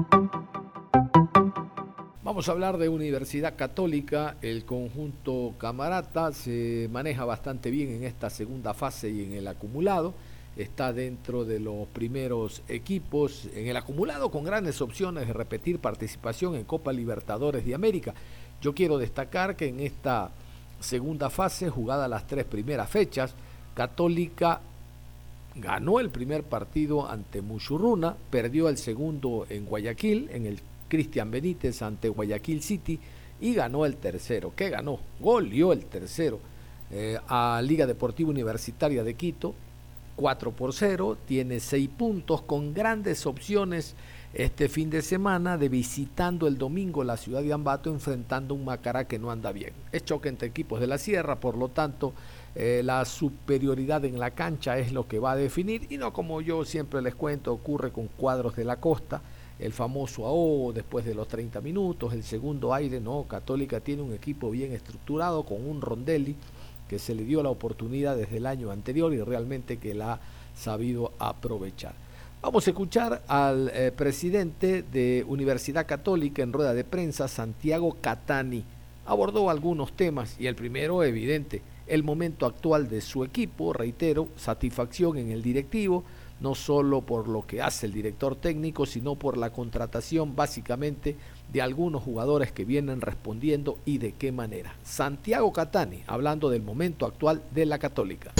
C: Vamos a hablar de Universidad Católica. El conjunto Camarata se maneja bastante bien en esta segunda fase y en el acumulado. Está dentro de los primeros equipos en el acumulado con grandes opciones de repetir participación en Copa Libertadores de América. Yo quiero destacar que en esta segunda fase, jugada las tres primeras fechas, Católica ganó el primer partido ante Muchurruna, perdió el segundo en Guayaquil, en el Cristian Benítez ante Guayaquil City, y ganó el tercero. ¿Qué ganó? Goleó el tercero eh, a Liga Deportiva Universitaria de Quito, cuatro por cero, tiene seis puntos con grandes opciones este fin de semana de visitando el domingo la ciudad de Ambato, enfrentando un Macará que no anda bien. Es choque entre equipos de la Sierra, por lo tanto eh, la superioridad en la cancha es lo que va a definir, y no como yo siempre les cuento, ocurre con Cuadros de la Costa, el famoso ahogo después de los treinta minutos, el segundo aire. No, Católica tiene un equipo bien estructurado con un Rondelli que se le dio la oportunidad desde el año anterior y realmente que la ha sabido aprovechar. Vamos a escuchar al eh, presidente de Universidad Católica en rueda de prensa, Santiago Catani. Abordó algunos temas y el primero, evidente, el momento actual de su equipo. Reitero, satisfacción en el directivo, no solo por lo que hace el director técnico, sino por la contratación básicamente de algunos jugadores que vienen respondiendo y de qué manera. Santiago Catani, hablando del momento actual de la Católica.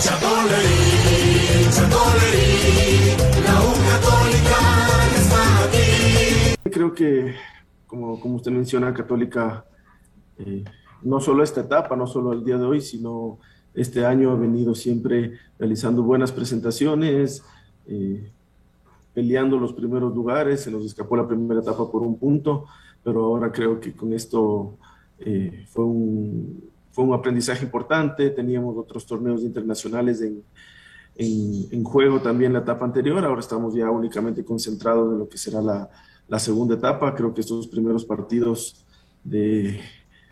O: Creo que, como, como usted menciona, Católica, eh, no solo esta etapa, no solo el día de hoy, sino este año ha venido siempre realizando buenas presentaciones, eh, peleando los primeros lugares. Se nos escapó la primera etapa por un punto, pero ahora creo que con esto eh, fue, un, fue un aprendizaje importante. Teníamos otros torneos internacionales en, en, en juego también la etapa anterior, ahora estamos ya únicamente concentrados en lo que será la, la segunda etapa. Creo que estos primeros partidos de,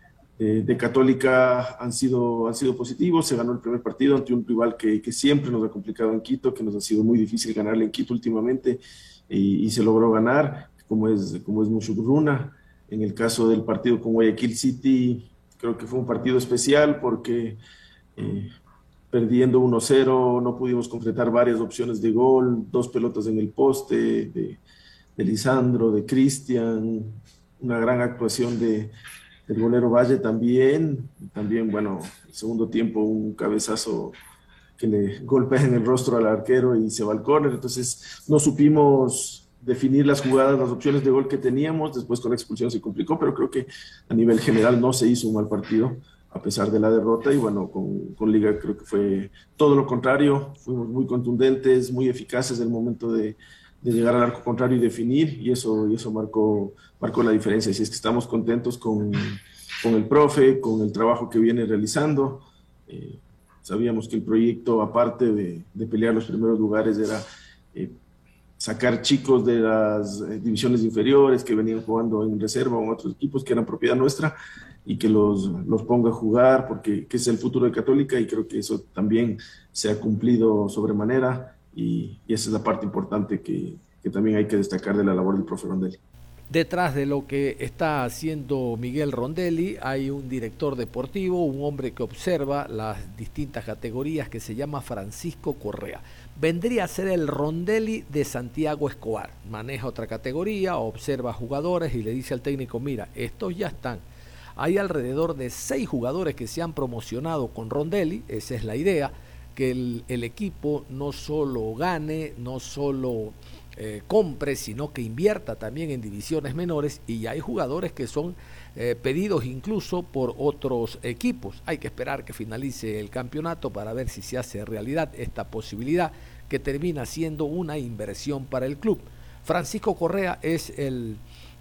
O: de, de Católica han sido, han sido positivos. Se ganó el primer partido ante un rival que, que siempre nos ha complicado en Quito, que nos ha sido muy difícil ganarle en Quito últimamente, y, y se logró ganar, como es, como es Muchurruna. En el caso del partido con Guayaquil City, creo que fue un partido especial porque eh, perdiendo uno cero no pudimos concretar varias opciones de gol, dos pelotas en el poste de, de Lisandro, de Cristian, una gran actuación de, del golero Valle también, también, bueno, el segundo tiempo un cabezazo que le golpea en el rostro al arquero y se va al córner. Entonces no supimos definir las jugadas, las opciones de gol que teníamos. Después con la expulsión se complicó, pero creo que a nivel general no se hizo un mal partido a pesar de la derrota, y bueno, con, con Liga creo que fue todo lo contrario. Fuimos muy contundentes, muy eficaces en el momento de, de llegar al arco contrario y definir, y eso, y eso marcó, marcó la diferencia. Así es que estamos contentos con, con el profe, con el trabajo que viene realizando. Eh, sabíamos que el proyecto, aparte de, de pelear los primeros lugares, era eh, sacar chicos de las eh, divisiones inferiores que venían jugando en reserva o en otros equipos que eran propiedad nuestra, y que los, los ponga a jugar, porque que es el futuro de Católica, y creo que eso también se ha cumplido sobremanera, y, y esa es la parte importante que, que también hay que destacar de la labor del profe Rondelli.
C: Detrás de lo que está haciendo Miguel Rondelli hay un director deportivo, un hombre que observa las distintas categorías, que se llama Francisco Correa. Vendría a ser el Rondelli de Santiago Escobar. Maneja otra categoría, observa jugadores y le dice al técnico: mira, estos ya están. Hay alrededor de seis jugadores que se han promocionado con Rondelli. Esa es la idea, que el, el equipo no solo gane, no solo eh, compre, sino que invierta también en divisiones menores, y hay jugadores que son eh, pedidos incluso por otros equipos. Hay que esperar que finalice el campeonato para ver si se hace realidad esta posibilidad, que termina siendo una inversión para el club. Francisco Correa es el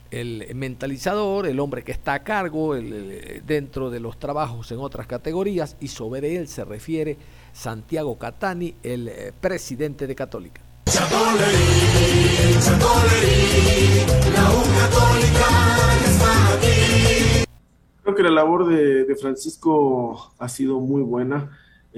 C: el mentalizador, el hombre que está a cargo el, el, dentro de los trabajos en otras categorías, y sobre él se refiere Santiago Catani, el eh, presidente de Católica.
O: Creo que la labor de, de Francisco ha sido muy buena. Eh,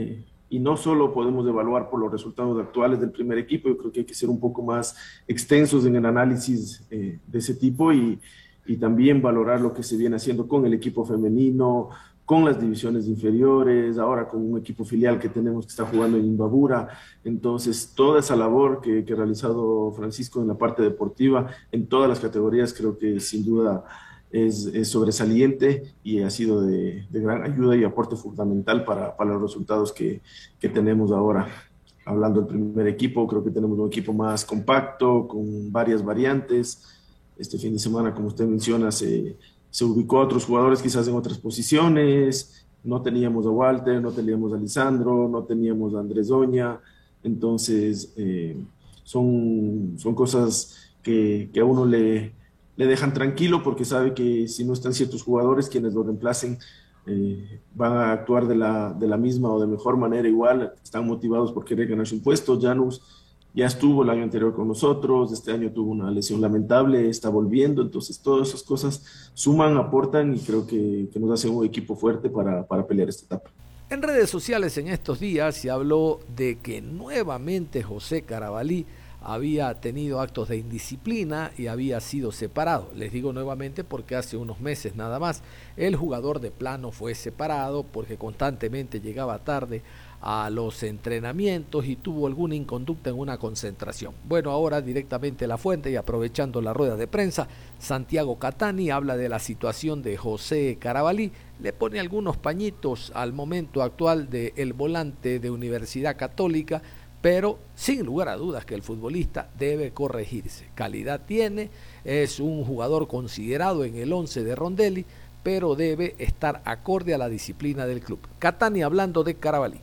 O: y no solo podemos evaluar por los resultados actuales del primer equipo. Yo creo que hay que ser un poco más extensos en el análisis eh, de ese tipo y, y también valorar lo que se viene haciendo con el equipo femenino, con las divisiones inferiores, ahora con un equipo filial que tenemos que está jugando en Imbabura. Entonces, toda esa labor que, que ha realizado Francisco en la parte deportiva, en todas las categorías, creo que sin duda es, es sobresaliente y ha sido de, de gran ayuda y aporte fundamental para, para los resultados que, que tenemos ahora. Hablando del primer equipo, creo que tenemos un equipo más compacto, con varias variantes. Este fin de semana, como usted menciona, se... se ubicó a otros jugadores quizás en otras posiciones, no teníamos a Walter, no teníamos a Lisandro, no teníamos a Andrés Doña, entonces eh, son, son cosas que, que a uno le, le dejan tranquilo porque sabe que si no están ciertos jugadores, quienes lo reemplacen eh, van a actuar de la, de la misma o de mejor manera igual, están motivados por querer ganarse un puesto. Janus ya estuvo el año anterior con nosotros, este año tuvo una lesión lamentable, está volviendo, entonces todas esas cosas suman, aportan y creo que, que nos hace un equipo fuerte para, para pelear esta etapa.
C: En redes sociales en estos días se habló de que nuevamente José Carabalí había tenido actos de indisciplina y había sido separado. Les digo nuevamente porque hace unos meses nada más el jugador de plano fue separado porque constantemente llegaba tarde a los entrenamientos y tuvo alguna inconducta en una concentración. Bueno, ahora directamente la fuente y aprovechando la rueda de prensa, Santiago Catani habla de la situación de José Carabalí, le pone algunos pañitos al momento actual del volante de Universidad Católica, pero sin lugar a dudas que el futbolista debe corregirse. Calidad tiene, es un jugador considerado en el once de Rondelli, pero debe estar acorde a la disciplina del club. Catani hablando de Carabalí.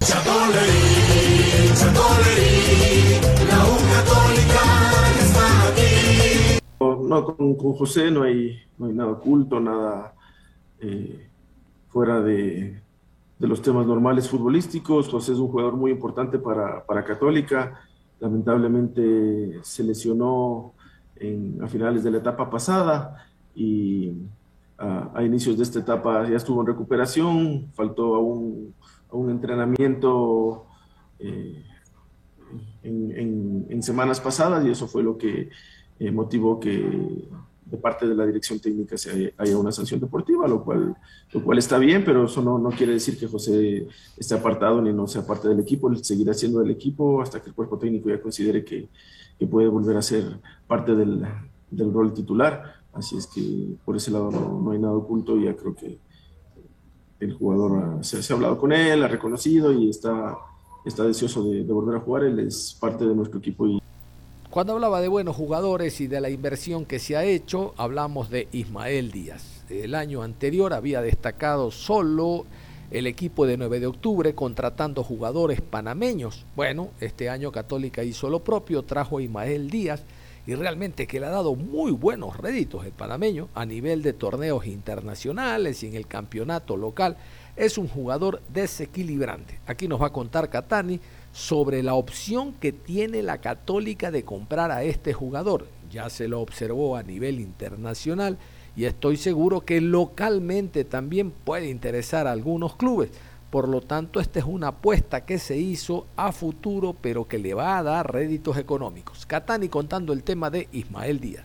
O: No, con, con José no hay, no hay nada oculto, nada eh, fuera de, de los temas normales futbolísticos. José es un jugador muy importante para, para Católica. Lamentablemente se lesionó en, a finales de la etapa pasada y a, a inicios de esta etapa ya estuvo en recuperación, faltó a un, a un entrenamiento eh, en, en, en semanas pasadas y eso fue lo que eh, motivó que de parte de la dirección técnica se haya una sanción deportiva, lo cual, lo cual está bien, pero eso no, no quiere decir que José esté apartado ni no sea parte del equipo. Él seguirá siendo del equipo hasta que el cuerpo técnico ya considere que, que puede volver a ser parte del, del rol titular. Así es que por ese lado no, no hay nada oculto. Ya creo que el jugador se, se ha hablado con él, ha reconocido y está, está deseoso de, de volver a jugar. Él es parte de nuestro equipo. Y
C: cuando hablaba de buenos jugadores y de la inversión que se ha hecho, hablamos de Ismael Díaz. El año anterior había destacado solo el equipo de nueve de octubre contratando jugadores panameños. Bueno, este año Católica hizo lo propio, trajo a Ismael Díaz y realmente que le ha dado muy buenos réditos el panameño a nivel de torneos internacionales y en el campeonato local. Es un jugador desequilibrante. Aquí nos va a contar Catani sobre la opción que tiene la Católica de comprar a este jugador. Ya se lo observó a nivel internacional y estoy seguro que localmente también puede interesar a algunos clubes. Por lo tanto, esta es una apuesta que se hizo a futuro, pero que le va a dar réditos económicos. Catani contando el tema de Ismael Díaz.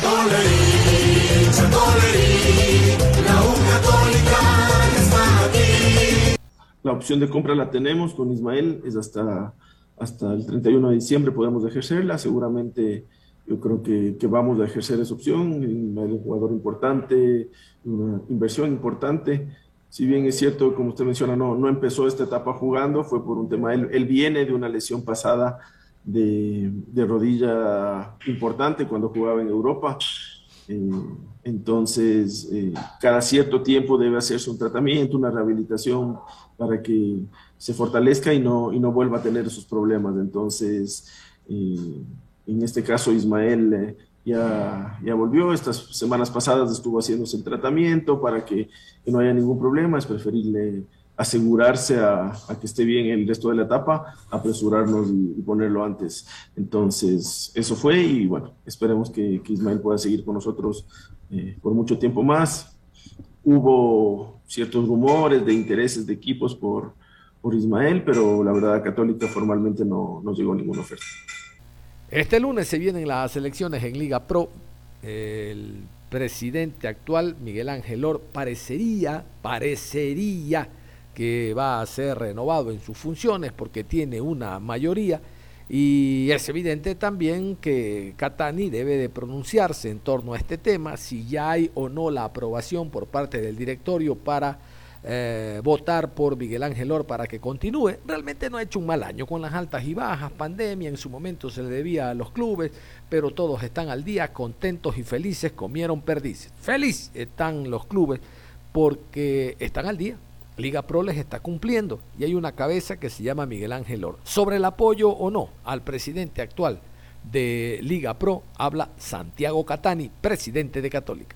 O: La opción de compra la tenemos con Ismael, es hasta, hasta el treinta y uno de diciembre podemos ejercerla. Seguramente yo creo que, que vamos a ejercer esa opción. Ismael es un jugador importante, una inversión importante. Si bien es cierto, como usted menciona, no, no empezó esta etapa jugando, fue por un tema, él, él viene de una lesión pasada de, de rodilla importante cuando jugaba en Europa. Eh, entonces, eh, cada cierto tiempo debe hacerse un tratamiento, una rehabilitación para que se fortalezca y no, y no vuelva a tener esos problemas. Entonces, eh, en este caso, Ismael eh, ya, ya volvió. Estas semanas pasadas estuvo haciéndose el tratamiento para que, que no haya ningún problema. Es preferible asegurarse a, a que esté bien el resto de la etapa, apresurarnos y, y ponerlo antes. Entonces, eso fue y bueno, esperemos que, que Ismael pueda seguir con nosotros eh, por mucho tiempo más. Hubo ciertos rumores de intereses de equipos por, por Ismael, pero la verdad Católica formalmente no nos llegó ninguna oferta.
C: Este lunes se vienen las elecciones en Liga Pro. El presidente actual, Miguel Ángel Or, parecería, parecería que va a ser renovado en sus funciones porque tiene una mayoría, y es evidente también que Catani debe de pronunciarse en torno a este tema, si ya hay o no la aprobación por parte del directorio para eh, votar por Miguel Ángel Or para que continúe. Realmente no ha hecho un mal año con las altas y bajas, pandemia, en su momento se le debía a los clubes, pero todos están al día, contentos y felices, comieron perdices. Feliz están los clubes porque están al día. Liga Pro les está cumpliendo y hay una cabeza que se llama Miguel Ángel Or. Sobre el apoyo o no al presidente actual de Liga Pro habla Santiago Catani, presidente de Católica.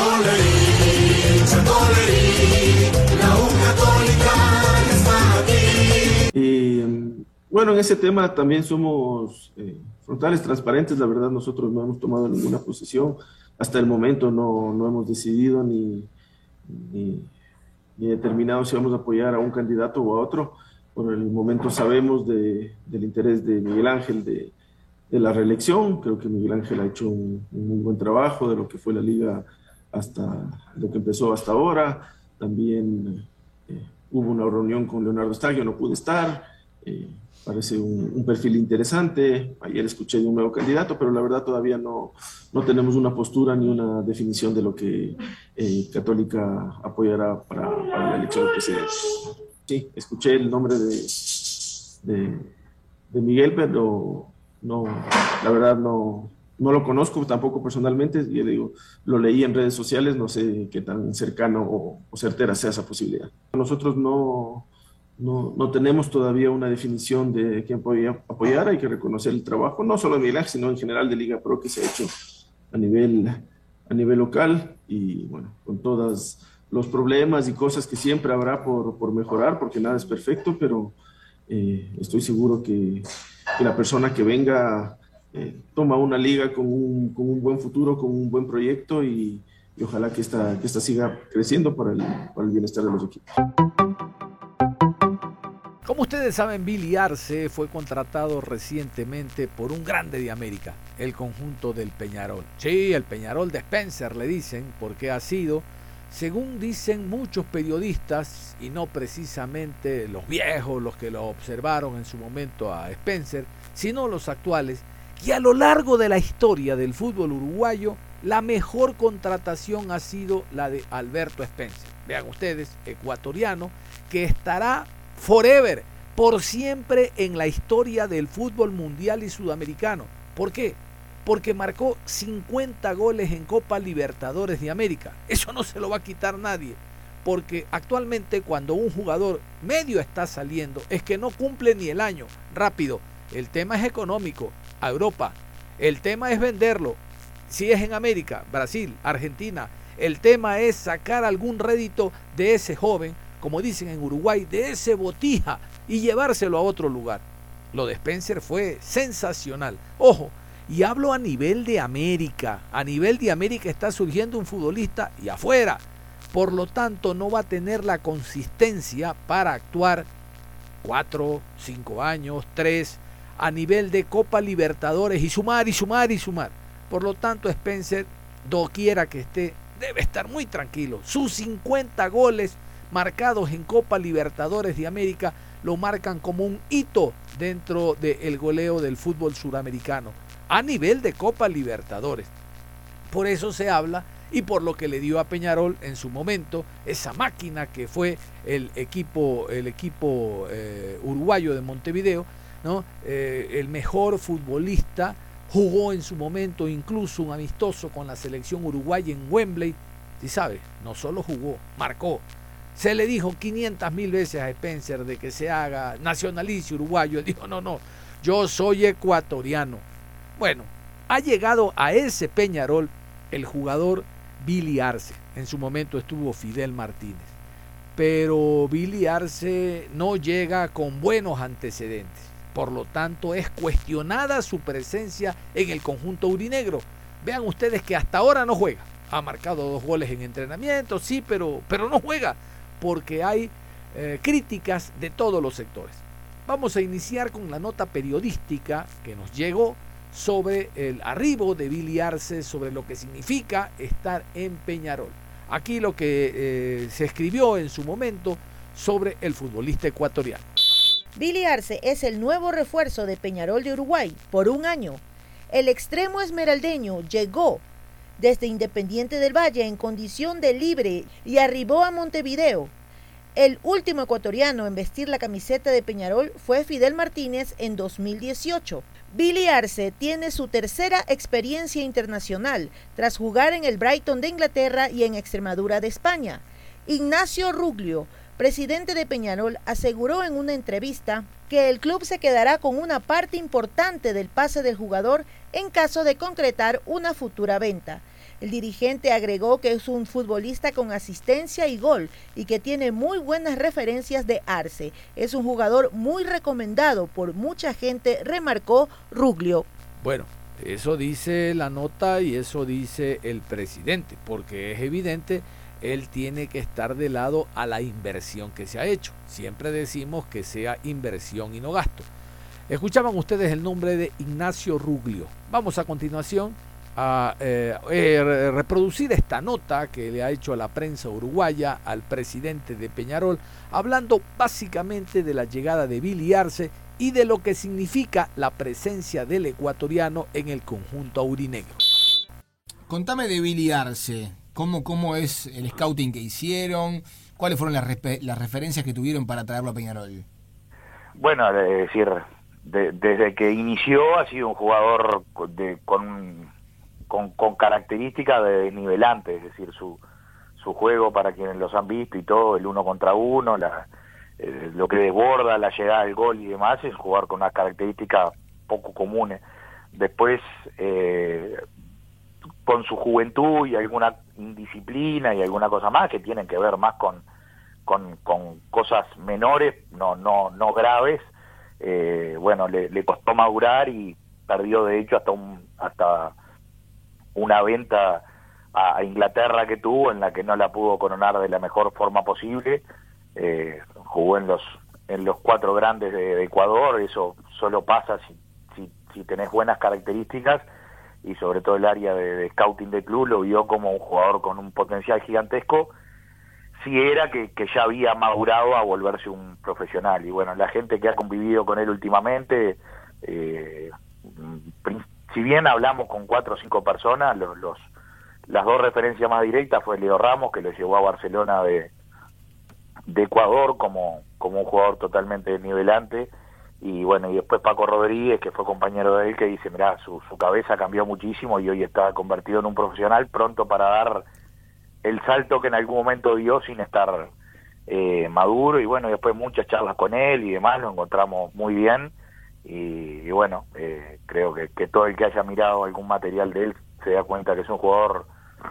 O: Y bueno, en ese tema también somos eh, frontales, transparentes. La verdad, nosotros no hemos tomado ninguna posición. Hasta el momento no, no hemos decidido ni, ni ni determinado si vamos a apoyar a un candidato o a otro. Por el momento sabemos de, del interés de Miguel Ángel de, de la reelección. Creo que Miguel Ángel ha hecho un, un muy buen trabajo de lo que fue la liga hasta lo que empezó hasta ahora. También eh, hubo una reunión con Leonardo Stagio, no pude estar. Eh, parece un, un perfil interesante. Ayer escuché de un nuevo candidato, pero la verdad todavía no, no tenemos una postura ni una definición de lo que eh, Católica apoyará para, para la elección del presidente. Sí, escuché el nombre de, de, de Miguel, pero no, la verdad no, no lo conozco tampoco personalmente. Yo digo, lo leí en redes sociales, no sé qué tan cercano o, o certera sea esa posibilidad. Nosotros no... No, no tenemos todavía una definición de quién podría apoyar. Hay que reconocer el trabajo, no solo de Miguel Ángel, sino en general de Liga Pro, que se ha hecho a nivel, a nivel local, y bueno, con todos los problemas y cosas que siempre habrá por, por mejorar, porque nada es perfecto, pero eh, estoy seguro que, que la persona que venga eh, toma una liga con un, con un buen futuro, con un buen proyecto, y, y ojalá que esta, que esta siga creciendo para el, para el bienestar de los equipos.
C: Como ustedes saben, Billy Arce fue contratado recientemente por un grande de América, el conjunto del Peñarol. Sí, el Peñarol de Spencer le dicen, porque ha sido, según dicen muchos periodistas, y no precisamente los viejos, los que lo observaron en su momento a Spencer, sino los actuales, que a lo largo de la historia del fútbol uruguayo, la mejor contratación ha sido la de Alberto Spencer. Vean ustedes, ecuatoriano, que estará forever, por siempre en la historia del fútbol mundial y sudamericano. ¿Por qué? Porque marcó cincuenta goles en Copa Libertadores de América. Eso no se lo va a quitar nadie, porque actualmente cuando un jugador medio está saliendo es que no cumple ni el año. Rápido, el tema es económico, a Europa, el tema es venderlo. Si es en América, Brasil, Argentina, el tema es sacar algún rédito de ese joven, como dicen en Uruguay, de ese botija, y llevárselo a otro lugar. Lo de Spencer fue sensacional. Ojo, y hablo a nivel de América. A nivel de América está surgiendo un futbolista y afuera. Por lo tanto, no va a tener la consistencia para actuar cuatro, cinco años, tres, a nivel de Copa Libertadores, y sumar, y sumar, y sumar. Por lo tanto, Spencer, doquiera que esté, debe estar muy tranquilo. Sus cincuenta goles marcados en Copa Libertadores de América lo marcan como un hito dentro del goleo del fútbol suramericano a nivel de Copa Libertadores. Por eso se habla, y por lo que le dio a Peñarol en su momento, esa máquina que fue el equipo, el equipo eh, uruguayo de Montevideo, ¿no? Eh, el mejor futbolista, jugó en su momento incluso un amistoso con la selección uruguaya en Wembley. ¿Sí sabe? No solo jugó, marcó. Se le dijo quinientas mil veces a Spencer de que se haga nacionalice uruguayo. Él dijo, no, no, yo soy ecuatoriano. Bueno, ha llegado a ese Peñarol el jugador Billy Arce. En su momento estuvo Fidel Martínez. Pero Billy Arce no llega con buenos antecedentes. Por lo tanto, es cuestionada su presencia en el conjunto aurinegro. Vean ustedes que hasta ahora no juega. Ha marcado dos goles en entrenamiento, sí, pero, pero no juega. Porque hay eh, críticas de todos los sectores. Vamos a iniciar con la nota periodística que nos llegó sobre el arribo de Billy Arce, sobre lo que significa estar en Peñarol. Aquí lo que eh, se escribió en su momento sobre el futbolista ecuatoriano.
F: Billy Arce es el nuevo refuerzo de Peñarol de Uruguay por un año. El extremo esmeraldeño llegó desde Independiente del Valle en condición de libre y arribó a Montevideo. El último ecuatoriano en vestir la camiseta de Peñarol fue Fidel Martínez en dos mil dieciocho. Billy Arce tiene su tercera experiencia internacional tras jugar en el Brighton de Inglaterra y en Extremadura de España. Ignacio Ruglio, presidente de Peñarol, aseguró en una entrevista que el club se quedará con una parte importante del pase del jugador en caso de concretar una futura venta. El dirigente agregó que es un futbolista con asistencia y gol y que tiene muy buenas referencias de Arce. Es un jugador muy recomendado por mucha gente, remarcó Ruglio.
C: Bueno, eso dice la nota y eso dice el presidente, porque es evidente, él tiene que estar de lado a la inversión que se ha hecho. Siempre decimos que sea inversión y no gasto. Escuchaban ustedes el nombre de Ignacio Ruglio. Vamos a continuación a eh, eh, reproducir esta nota que le ha hecho a la prensa uruguaya al presidente de Peñarol, hablando básicamente de la llegada de Billy Arce y de lo que significa la presencia del ecuatoriano en el conjunto aurinegro.
P: Contame de Billy Arce, cómo, cómo es el scouting que hicieron, cuáles fueron las, las referencias que tuvieron para traerlo a Peñarol.
Q: Bueno, es decir, de, desde que inició ha sido un jugador de, con Con, con características de desnivelante, es decir, su su juego, para quienes los han visto y todo, el uno contra uno, la, eh, lo que desborda, la llegada al gol y demás, es jugar con unas características poco comunes. Después, eh, con su juventud y alguna indisciplina y alguna cosa más que tienen que ver más con con, con cosas menores, no no no graves, eh, bueno, le, le costó madurar y perdió de hecho hasta un hasta una venta a, a Inglaterra que tuvo, en la que no la pudo coronar de la mejor forma posible. Eh, jugó en los en los cuatro grandes de, de Ecuador. Eso solo pasa si, si, si tenés buenas características, y sobre todo el área de, de scouting del club lo vio como un jugador con un potencial gigantesco, si era que, que ya había madurado a volverse un profesional. Y bueno, la gente que ha convivido con él últimamente, eh, si bien hablamos con cuatro o cinco personas, los, los las dos referencias más directas fue Leo Ramos, que lo llevó a Barcelona de, de Ecuador como, como un jugador totalmente desnivelante, y bueno, y después Paco Rodríguez, que fue compañero de él, que dice, mirá, su, su cabeza cambió muchísimo y hoy está convertido en un profesional pronto para dar el salto que en algún momento dio sin estar eh, maduro. Y bueno, y después muchas charlas con él y demás, lo encontramos muy bien. Y, y bueno, eh, creo que, que todo el que haya mirado algún material de él se da cuenta que es un jugador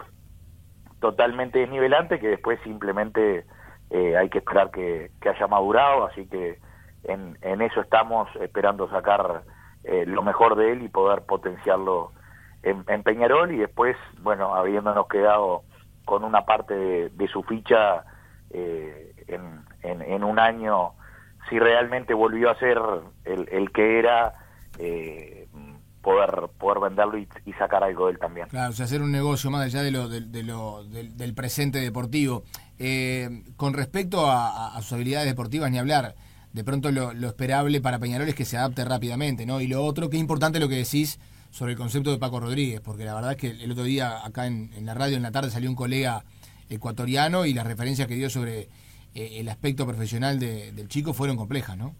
Q: totalmente desnivelante, que después simplemente eh, hay que esperar que, que haya madurado, así que en, en eso estamos, esperando sacar eh, lo mejor de él y poder potenciarlo en, en Peñarol. Y después, bueno, habiéndonos quedado con una parte de, de su ficha eh, en, en, en un año, si realmente volvió a ser el, el que era, eh, poder poder venderlo y, y sacar algo de él también.
P: Claro, o sea, hacer un negocio más allá de lo, de, de lo del, del presente deportivo. Eh, con respecto a, a sus habilidades deportivas, ni hablar. De pronto lo, lo esperable para Peñarol es que se adapte rápidamente, ¿no? Y lo otro, que es importante lo que decís sobre el concepto de Paco Rodríguez, porque la verdad es que el otro día acá en, en la radio en la tarde salió un colega ecuatoriano y las referencias que dio sobre Eh, el aspecto profesional de, del chico fueron complejas, ¿no?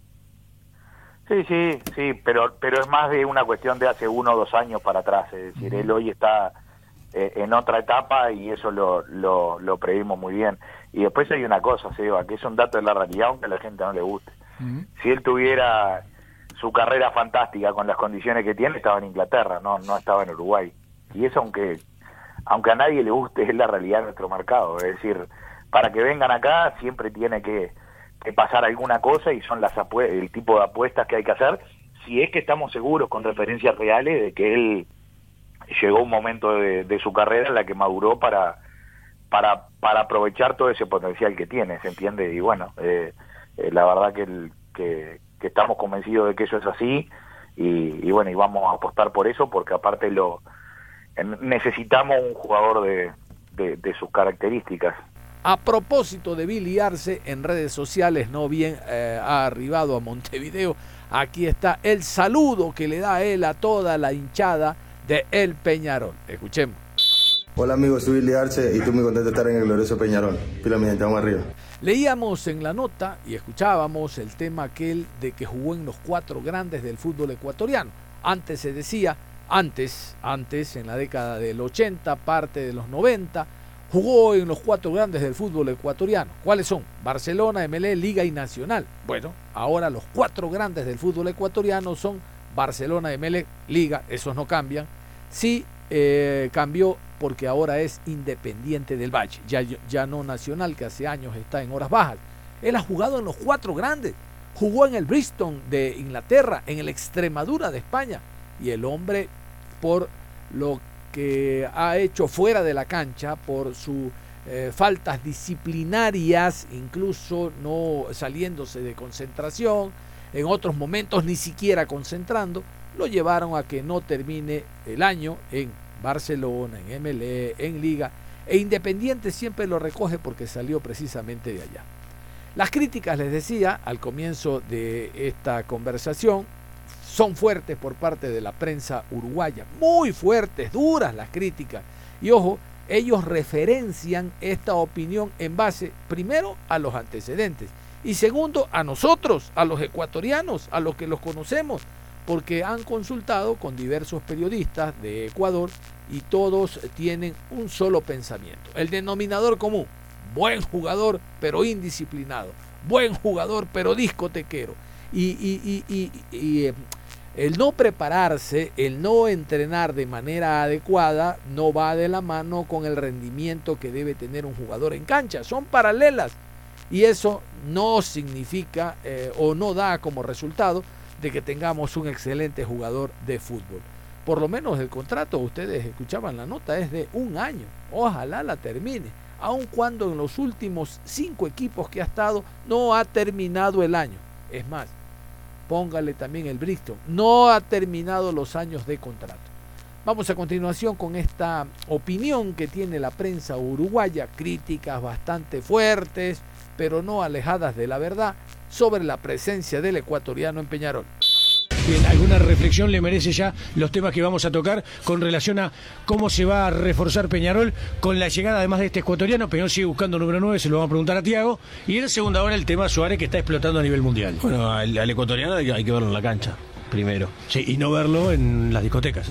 Q: Sí, sí, sí, pero pero es más de una cuestión de hace uno o dos años para atrás, es decir, uh-huh. Él hoy está eh, en otra etapa y eso lo, lo, lo previmos muy bien. Y después hay una cosa, Seba, que es un dato de la realidad, aunque a la gente no le guste. Uh-huh. Si él tuviera su carrera fantástica con las condiciones que tiene, estaba en Inglaterra, no no estaba en Uruguay. Y eso, aunque aunque a nadie le guste, es la realidad de nuestro mercado, es decir, para que vengan acá siempre tiene que, que pasar alguna cosa, y son las apue- el tipo de apuestas que hay que hacer, si es que estamos seguros con referencias reales de que él llegó a un momento de, de su carrera en la que maduró para para, para aprovechar todo ese potencial que tiene, ¿se entiende? Y bueno, eh, eh, la verdad que, el, que, que estamos convencidos de que eso es así, y, y bueno, y vamos a apostar por eso, porque aparte lo necesitamos un jugador de, de, de sus características.
C: A propósito de Billy Arce, en redes sociales, no bien eh, ha arribado a Montevideo, aquí está el saludo que le da él a toda la hinchada de El Peñarol. Escuchemos.
R: Hola amigos, soy Billy Arce y estoy muy contento de estar en el glorioso Peñarol. Pila mi gente, vamos arriba.
C: Leíamos en la nota y escuchábamos el tema aquel de que jugó en los cuatro grandes del fútbol ecuatoriano. Antes se decía, antes, antes en la década del ochenta, parte de los noventa, jugó en los cuatro grandes del fútbol ecuatoriano. ¿Cuáles son? Barcelona, M L E, Liga y Nacional. Bueno, ahora los cuatro grandes del fútbol ecuatoriano son Barcelona, M L E, Liga, esos no cambian. Sí eh, cambió porque ahora es Independiente del Valle, ya, ya no Nacional, que hace años está en horas bajas. Él ha jugado en los cuatro grandes, jugó en el Bristol de Inglaterra, en el Extremadura de España, y el hombre, por lo que ha hecho fuera de la cancha, por sus eh, faltas disciplinarias, incluso no saliéndose de concentración, en otros momentos ni siquiera concentrando, lo llevaron a que no termine el año en Barcelona, en M L E, en Liga, e Independiente siempre lo recoge porque salió precisamente de allá. Las críticas, les decía al comienzo de esta conversación, son fuertes por parte de la prensa uruguaya, muy fuertes, duras las críticas, y ojo, ellos referencian esta opinión en base, primero, a los antecedentes, y segundo, a nosotros, a los ecuatorianos, a los que los conocemos, porque han consultado con diversos periodistas de Ecuador y todos tienen un solo pensamiento. El denominador común: buen jugador pero indisciplinado, buen jugador pero discotequero. Y, y, y, y, y eh, el no prepararse, el no entrenar de manera adecuada no va de la mano con el rendimiento que debe tener un jugador en cancha. Son paralelas y eso no significa eh, o no da como resultado de que tengamos un excelente jugador de fútbol. Por lo menos el contrato, ustedes escuchaban la nota, es de un año. Ojalá la termine, aun cuando en los últimos cinco equipos que ha estado no ha terminado el año. Es más, póngale también el Bristol, no ha terminado los años de contrato. Vamos a continuación con esta opinión que tiene la prensa uruguaya, críticas bastante fuertes, pero no alejadas de la verdad, sobre la presencia del ecuatoriano en Peñarol.
S: Bien, alguna reflexión le merece ya los temas que vamos a tocar con relación a cómo se va a reforzar Peñarol con la llegada además de este ecuatoriano. Peñarol sigue buscando número nueve, se lo vamos a preguntar a Tiago. Y en segunda hora el tema Suárez, que está explotando a nivel mundial.
T: Bueno, al, al ecuatoriano hay, hay que verlo en la cancha primero.
S: Sí, y no verlo en las discotecas.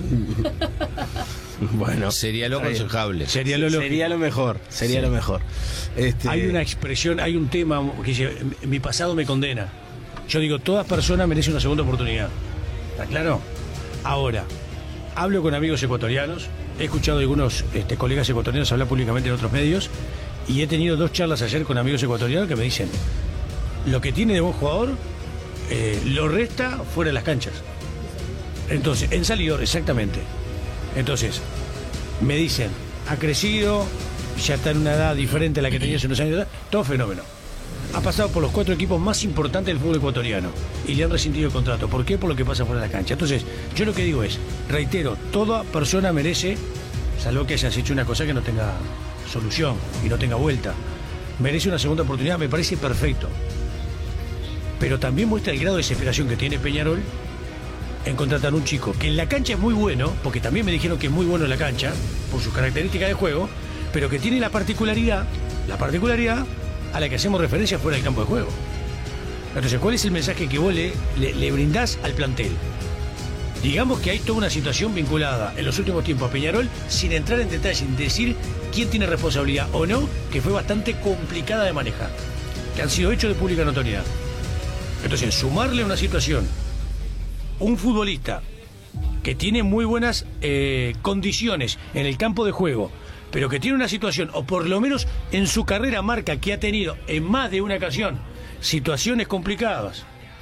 T: Bueno,
U: sería lo aconsejable.
S: Sería lo,
T: sería lo mejor. Sería
S: sí.
T: lo mejor. Este...
S: Hay una expresión, hay un tema que dice: mi pasado me condena. Yo digo, toda persona merece una segunda oportunidad. ¿Está claro? Ahora, hablo con amigos ecuatorianos, he escuchado a algunos este, colegas ecuatorianos hablar públicamente en otros medios, y he tenido dos charlas ayer con amigos ecuatorianos que me dicen: lo que tiene de buen jugador eh, lo resta fuera de las canchas. Entonces, en salidor, exactamente. Entonces, me dicen, ha crecido, ya está en una edad diferente a la que tenía hace unos años, todo fenómeno. Ha pasado por los cuatro equipos más importantes del fútbol ecuatoriano y le han rescindido el contrato. ¿Por qué? Por lo que pasa fuera de la cancha. Entonces, yo lo que digo es, reitero, toda persona merece, salvo que hayas hecho una cosa que no tenga solución y no tenga vuelta, merece una segunda oportunidad, me parece perfecto. Pero también muestra el grado de desesperación que tiene Peñarol en contratar a un chico que en la cancha es muy bueno, porque también me dijeron que es muy bueno en la cancha, por sus características de juego, pero que tiene la particularidad, la particularidad a la que hacemos referencia fuera del campo de juego. Entonces, ¿cuál es el mensaje que vos le, le, le brindás al plantel? Digamos que hay toda una situación vinculada en los últimos tiempos a Peñarol, sin entrar en detalle, sin decir quién tiene responsabilidad o no, que fue bastante complicada de manejar, que han sido hechos de pública notoriedad. Entonces, sumarle una situación, un futbolista que tiene muy buenas eh, condiciones en el campo de juego, pero que tiene una situación, o por lo menos en su carrera marca que ha tenido en más de una ocasión situaciones complicadas,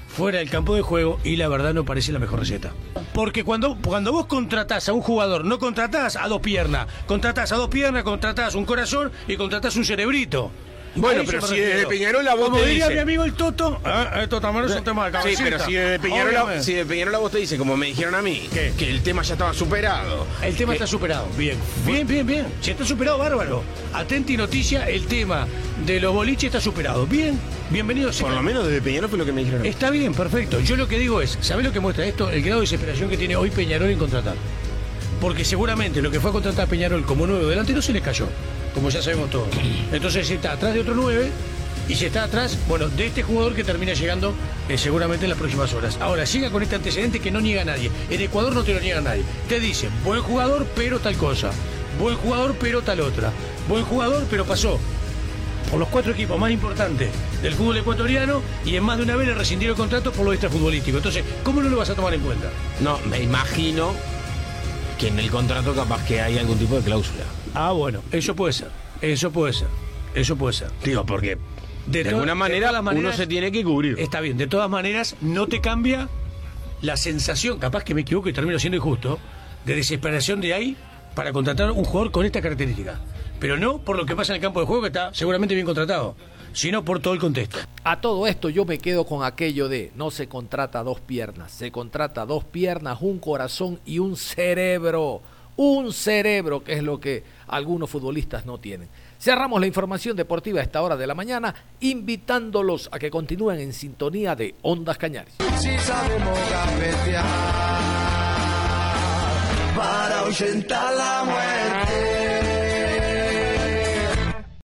S: fuera del campo de juego y la verdad no parece la mejor receta. Porque cuando, cuando vos contratás a un jugador, no contratás a dos piernas, contratás a dos piernas, contratás un corazón y contratás un cerebrito.
B: Bueno, pero si desde Peñarola vos
S: Como
B: te
S: diría
B: dice...
S: mi amigo el Toto, ah, esto también es un tema de cabecita.
B: Sí, pero si desde Peñarola, si de Peñarola vos te dice, como me dijeron a mí, ¿Qué? que el tema ya estaba superado.
S: El tema
B: que...
S: está superado, bien. Bien, bien, bien. Si está superado, bárbaro. Atenti noticia, el tema de los boliches está superado. Bien, bienvenido.
B: Por lo menos desde Peñarol fue lo que me dijeron.
S: Está bien, perfecto. Yo lo que digo es, ¿sabés lo que muestra esto? El grado de desesperación que tiene hoy Peñarol en contratar. Porque seguramente lo que fue a contratar a Peñarol como nueve delantero se les cayó, como ya sabemos todos. Entonces si está atrás de otro nueve y si está atrás, bueno, de este jugador que termina llegando eh, seguramente en las próximas horas. Ahora, llega con este antecedente que no niega a nadie. En Ecuador no te lo niega a nadie. Te dicen, buen jugador, pero tal cosa. Buen jugador, pero tal otra. Buen jugador, pero pasó por los cuatro equipos más importantes del fútbol ecuatoriano y en más de una vez le rescindieron el contrato por lo extrafutbolístico. Entonces, ¿cómo no lo vas a tomar en cuenta?
B: No, me imagino que en el contrato capaz que hay algún tipo de cláusula.
S: Ah, bueno, eso puede ser. Eso puede ser. Eso puede ser.
B: Digo, porque de, de alguna manera de maneras, uno se tiene que cubrir.
S: Está bien, de todas maneras, no te cambia la sensación, capaz que me equivoco y termino siendo injusto, de desesperación de ahí para contratar un jugador con esta característica. Pero no por lo que pasa en el campo de juego, que está seguramente bien contratado, sino por todo el contexto.
C: A todo esto yo me quedo con aquello de no se contrata dos piernas, se contrata dos piernas, un corazón y un cerebro. Un cerebro, que es lo que algunos futbolistas no tienen. Cerramos la información deportiva a esta hora de la mañana, invitándolos a que continúen en sintonía de Ondas Cañaris.
B: Si sabemos gambetear para ahuyentar la muerte.